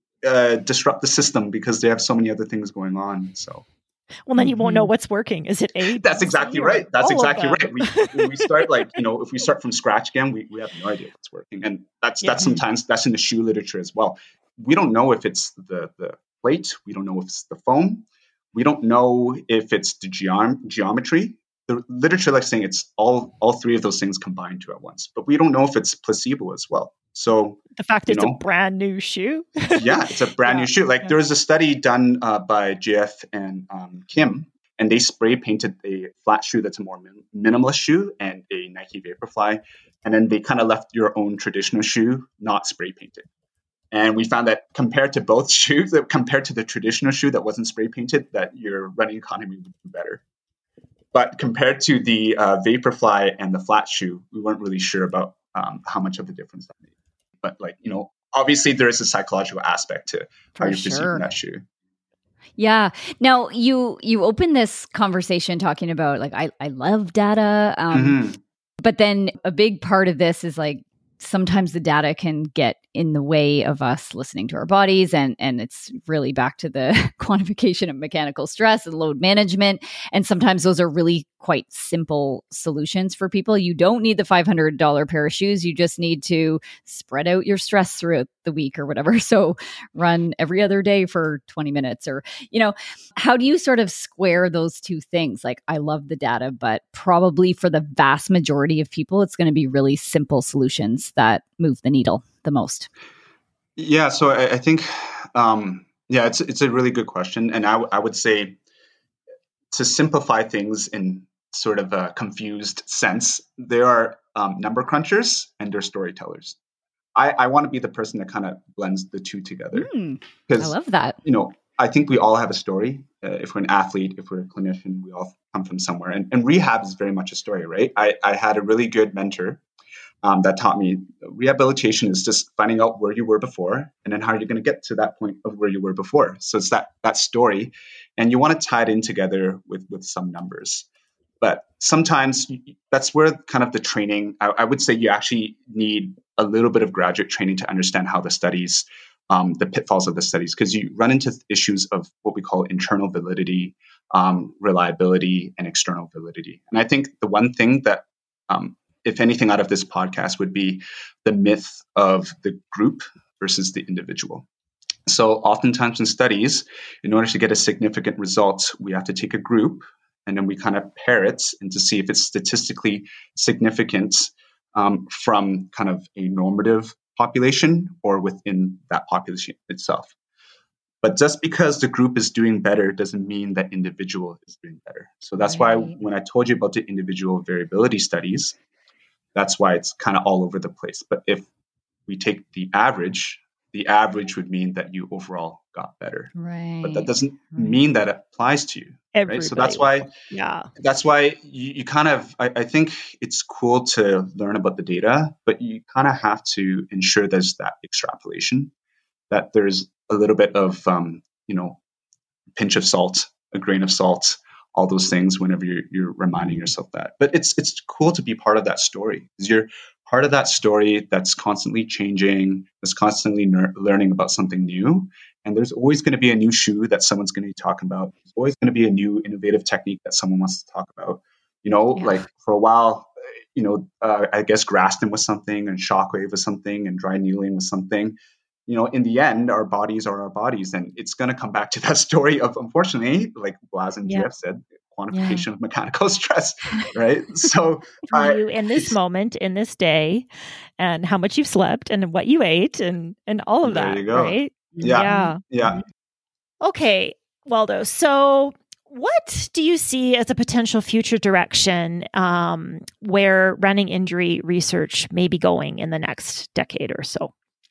to disrupt the system because they have so many other things going on. So. Well, then you won't know what's working. Is it A? That's exactly right. That's exactly right. When we start, if we start from scratch again, we have no idea what's working. And that's sometimes that's in the shoe literature as well. We don't know if it's the plate. We don't know if it's the foam. We don't know if it's the geometry. The literature likes saying it's all three of those things combined to at once. But we don't know if it's placebo as well. So the fact it's a brand new shoe. It's a brand new shoe. There was a study done by JF and Kim, and they spray painted a flat shoe that's a more minimalist shoe and a Nike Vaporfly. And then they kind of left your own traditional shoe not spray painted. And we found that compared to both shoes, compared to the traditional shoe that wasn't spray painted, that your running economy would do better. But compared to the Vaporfly and the flat shoe, we weren't really sure about how much of a difference that made. But obviously there is a psychological aspect to how you're perceiving that shoe. Yeah. Now you open this conversation talking about I love data, but then a big part of this is sometimes the data can get in the way of us listening to our bodies. And it's really back to the quantification of mechanical stress and load management. And sometimes those are really quite simple solutions for people. You don't need the $500 pair of shoes. You just need to spread out your stress throughout the week or whatever. So run every other day for 20 minutes or, how do you sort of square those two things? Like, I love the data, but probably for the vast majority of people, it's going to be really simple solutions that move the needle the most. Yeah. So I think, it's a really good question. And I would say to simplify things in sort of a confused sense, there are number crunchers and there are storytellers. I want to be the person that kind of blends the two together. I love that. I think we all have a story. If we're an athlete, if we're a clinician, we all come from somewhere. And rehab is very much a story, right? I had a really good mentor that taught me rehabilitation is just finding out where you were before and then how you're going to get to that point of where you were before. So it's that story. And you want to tie it in together with some numbers. But sometimes that's where kind of the training, I would say you actually need a little bit of graduate training to understand how the studies, the pitfalls of the studies, because you run into issues of what we call internal validity, reliability, and external validity. And I think the one thing that, if anything out of this podcast, would be the myth of the group versus the individual. So oftentimes in studies, in order to get a significant result, we have to take a group and then we kind of pair it and to see if it's statistically significant from kind of a normative population or within that population itself. But just because the group is doing better doesn't mean that individual is doing better. So that's why when I told you about the individual variability studies, that's why it's kind of all over the place. But if we take the average would mean that you overall got better. Right. But that doesn't mean that it applies to you. Right? So that's why, you kind of, I think it's cool to learn about the data, but you kind of have to ensure there's that extrapolation, that there's a little bit of, pinch of salt, a grain of salt, all those things whenever you're reminding yourself that. But it's cool to be part of that story, because you're part of that story that's constantly changing, that's constantly learning about something new. And there's always going to be a new shoe that someone's going to be talking about. There's always going to be a new innovative technique that someone wants to talk about. Like for a while, I guess Graston was something and Shockwave was something and dry needling was something. In the end, our bodies are our bodies. And it's going to come back to that story of, unfortunately, like Blaz and Jeff said, quantification of mechanical stress, right? So for you in this moment, in this day, and how much you've slept and what you ate and all of that, right? Yeah. Okay, Waldo. So what do you see as a potential future direction where running injury research may be going in the next decade or so?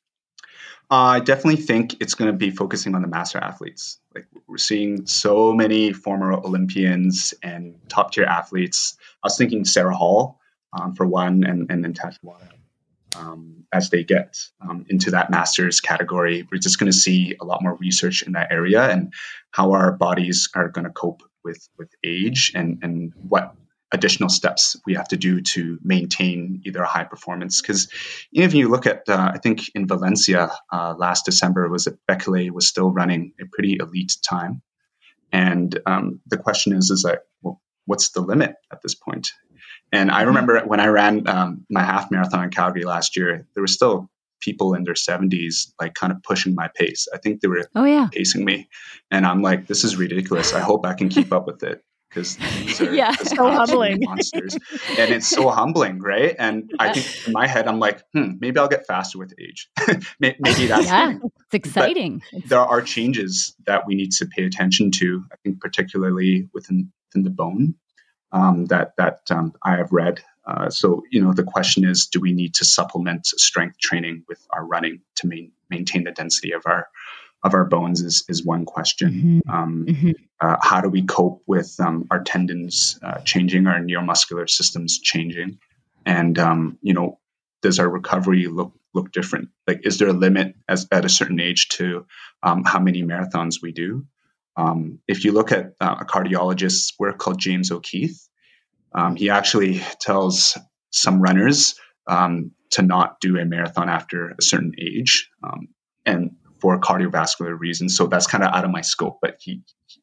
I definitely think it's going to be focusing on the master athletes. Like, we're seeing so many former Olympians and top tier athletes. I was thinking Sarah Hall for one, and then Tash Wada. As they get into that masters category, we're just going to see a lot more research in that area and how our bodies are going to cope with age and what additional steps we have to do to maintain either a high performance. Because even if you look at, I think in Valencia last December, Bekele was still running a pretty elite time. And the question is like, well, what's the limit at this point? And I remember when I ran my half marathon in Calgary last year, there were still people in their 70s, like kind of pushing my pace. I think they were pacing me. And I'm like, this is ridiculous. I hope I can keep up with it. Because these are so humbling monsters. And it's so humbling, right? And I think in my head, I'm like, maybe I'll get faster with age. Maybe that's it's exciting. There are changes that we need to pay attention to, I think particularly within the bone that I have read. So, the question is, do we need to supplement strength training with our running to maintain the density of our bones is one question. How do we cope with our tendons changing, our neuromuscular systems changing? And, does our recovery look different? Like, is there a limit at a certain age to how many marathons we do? If you look at a cardiologist's work called James O'Keefe, he actually tells some runners, to not do a marathon after a certain age, and for cardiovascular reasons. So that's kind of out of my scope. But he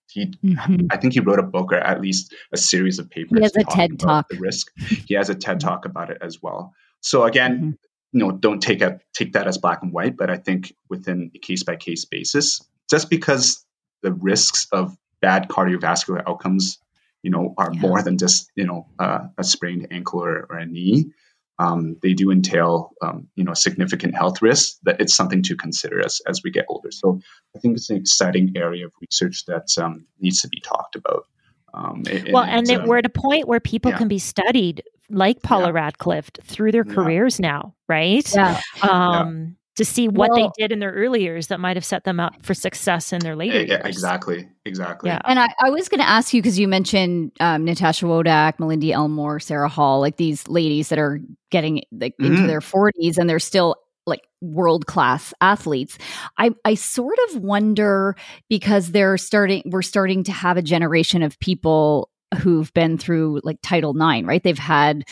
I think he wrote a book or at least a series of papers. He has a talking TED about Talk. the risk. He has a TED Talk about it as well. So again, don't take that as black and white, but I think within a case by case basis, just because the risks of bad cardiovascular outcomes, are more than just a sprained ankle or a knee. They do entail, significant health risks. That it's something to consider as we get older. So I think it's an exciting area of research that needs to be talked about. We're at a point where people can be studied, like Paula Radcliffe, through their careers now, right? Yeah. To see what they did in their early years that might have set them up for success in their later years. Exactly. Yeah. And I was going to ask you, because you mentioned Natasha Wodak, Melindy Elmore, Sarah Hall, like these ladies that are getting into their 40s and they're still like world-class athletes. I sort of wonder, because we're starting to have a generation of people who've been through like Title IX, right? They've had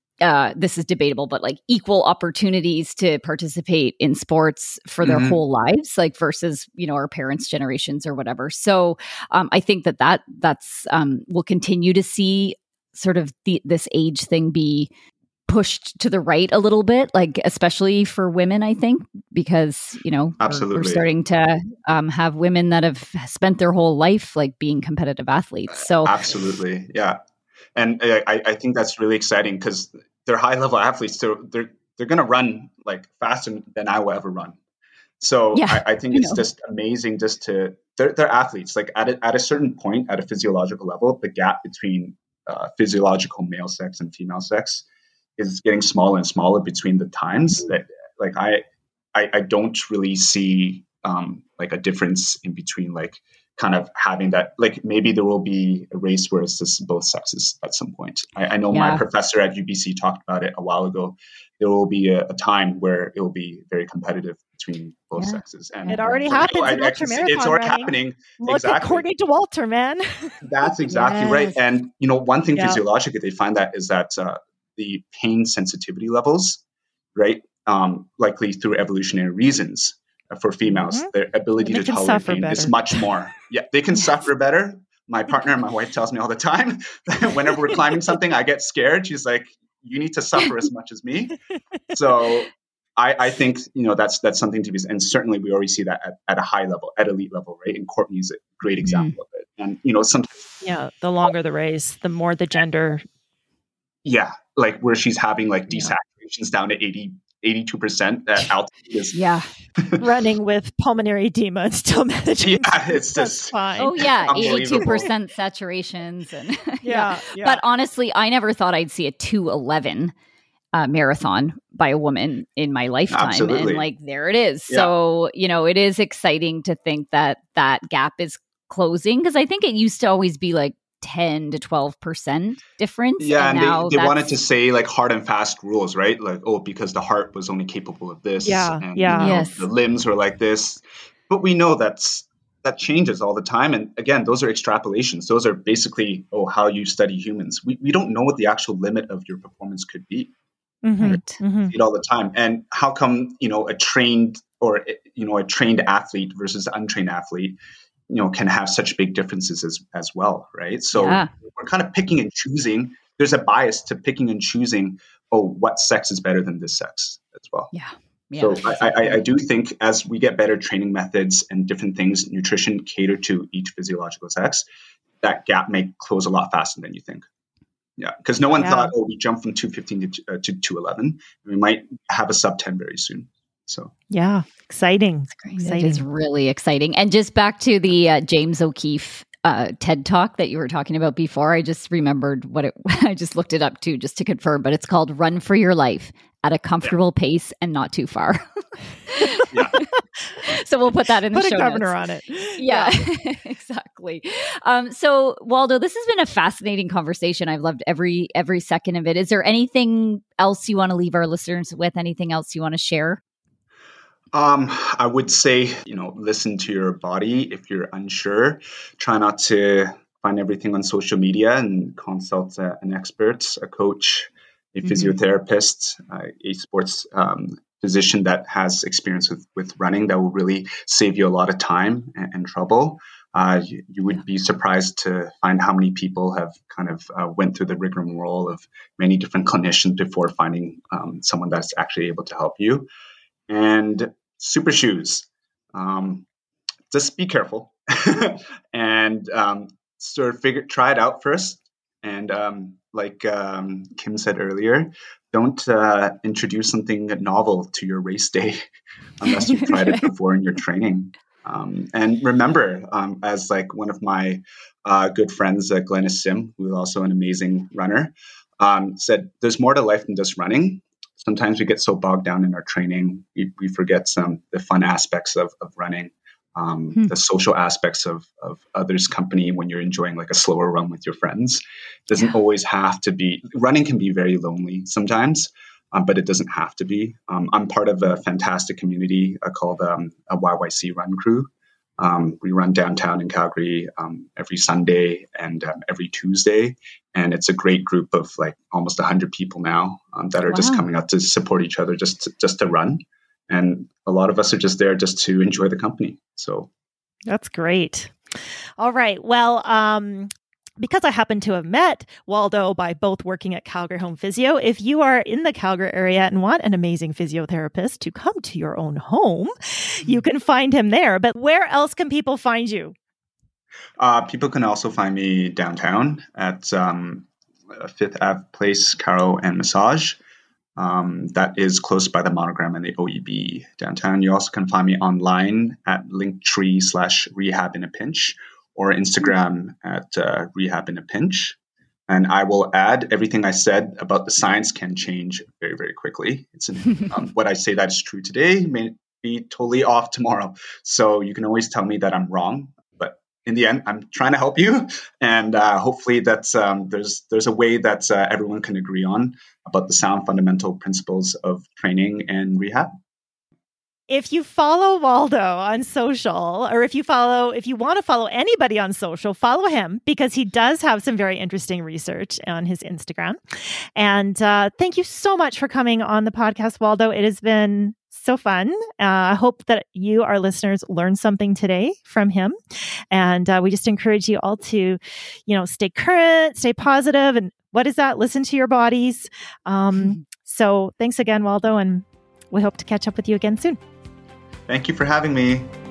this is debatable, but like equal opportunities to participate in sports for their whole lives, like versus, our parents' generations or whatever. So I think that's we'll continue to see sort of this age thing be pushed to the right a little bit, like especially for women, I think, because, Absolutely. we're starting to have women that have spent their whole life like being competitive athletes. So absolutely. Yeah. And I think that's really exciting because they're high level athletes. So they're going to run like faster than I will ever run. So I think it's just amazing they're athletes. Like at a certain point, at a physiological level, the gap between physiological male sex and female sex is getting smaller and smaller between the times that like I don't really see like a difference in between like kind of having that, like maybe there will be a race where it's just both sexes at some point. I know my professor at UBC talked about it a while ago. There will be a time where it will be very competitive between both sexes. And it already happens in ultramarathon it's already running. happening. Look exactly. at Courtney Dauwalter, man. That's exactly right. And, one thing physiologically they find that is that the pain sensitivity levels, right, likely through evolutionary reasons, for females, their ability to tolerate pain is much more. Yeah, they can suffer better. My partner and my wife tells me all the time that whenever we're climbing something, I get scared. She's like, you need to suffer as much as me. So I think, that's something to be, and certainly we already see that at a high level, at elite level, right? And Courtney's a great example of it. And, sometimes. The longer the race, the more the gender. Yeah. Like where she's having like desaturations down to 82% at altitude is running with pulmonary edema and still managing. Yeah, it's just fine. Oh yeah, 82% saturations and yeah. But honestly, I never thought I'd see a 2:11 marathon by a woman in my lifetime. Absolutely. And like there it is. Yeah. So, it is exciting to think that gap is closing, because I think it used to always be like 10 to 12% difference. Yeah, and they wanted to say like hard and fast rules, right? Like, because the heart was only capable of this. And, the limbs were like this. But we know that changes all the time. And again, those are extrapolations. Those are basically, how you study humans. We don't know what the actual limit of your performance could be. Right? See it all the time. And how come, a trained athlete versus an untrained athlete can have such big differences as well, right? So we're kind of picking and choosing. There's a bias to picking and choosing, what sex is better than this sex as well. Yeah. So I do think as we get better training methods and different things, nutrition cater to each physiological sex, that gap may close a lot faster than you think. Yeah, because no one thought, we jumped from 215 to 211. We might have a sub 10 very soon. So exciting. It is really exciting. And just back to the James O'Keefe TED Talk that you were talking about before, I just remembered I just looked it up too, just to confirm, but it's called Run for Your Life at a Comfortable Pace and Not Too Far. So we'll put that in the show notes. Put a governor on it. Yeah. Exactly. So Waldo, this has been a fascinating conversation. I've loved every second of it. Is there anything else you want to leave our listeners with? Anything else you want to share? I would say, listen to your body. If you're unsure, try not to find everything on social media and consult an expert, a coach, a physiotherapist, a sports physician that has experience with running that will really save you a lot of time and trouble. You would be surprised to find how many people have kind of went through the rigmarole of many different clinicians before finding someone that's actually able to help you. And super shoes. Just be careful and sort of try it out first. And like Kim said earlier, don't introduce something novel to your race day unless you've tried it before in your training. And remember, as like one of my good friends, Glennis Sim, who is also an amazing runner, said, there's more to life than just running. Sometimes we get so bogged down in our training, we forget the fun aspects of running. The social aspects of others' company when you're enjoying like a slower run with your friends. It doesn't always have to be. Running can be very lonely sometimes, but it doesn't have to be. I'm part of a fantastic community called a YYC Run Crew. We run downtown in Calgary every Sunday and every Tuesday. And it's a great group of like almost 100 people now that are just coming out to support each other just to run. And a lot of us are just there just to enjoy the company. So that's great. All right. Well, because I happen to have met Waldo by both working at Calgary Home Physio, if you are in the Calgary area and want an amazing physiotherapist to come to your own home, you can find him there. But where else can people find you? People can also find me downtown at Fifth Ave Place, Chiro and Massage. That is close by the Monogram and the OEB downtown. You also can find me online at Linktree/Rehab in a Pinch or Instagram at Rehab in a Pinch. And I will add everything I said about the science can change very, very quickly. It's what I say that is true today may be totally off tomorrow. So you can always tell me that I'm wrong. But in the end, I'm trying to help you. And hopefully that's there's a way that everyone can agree on about the sound fundamental principles of training and rehab. If you follow Waldo on social, or if you want to follow anybody on social, follow him because he does have some very interesting research on his Instagram. And thank you so much for coming on the podcast, Waldo. It has been so fun. I hope that you, our listeners, learned something today from him. And we just encourage you all to, stay current, stay positive, and what is that? Listen to your bodies. So thanks again, Waldo, and we hope to catch up with you again soon. Thank you for having me.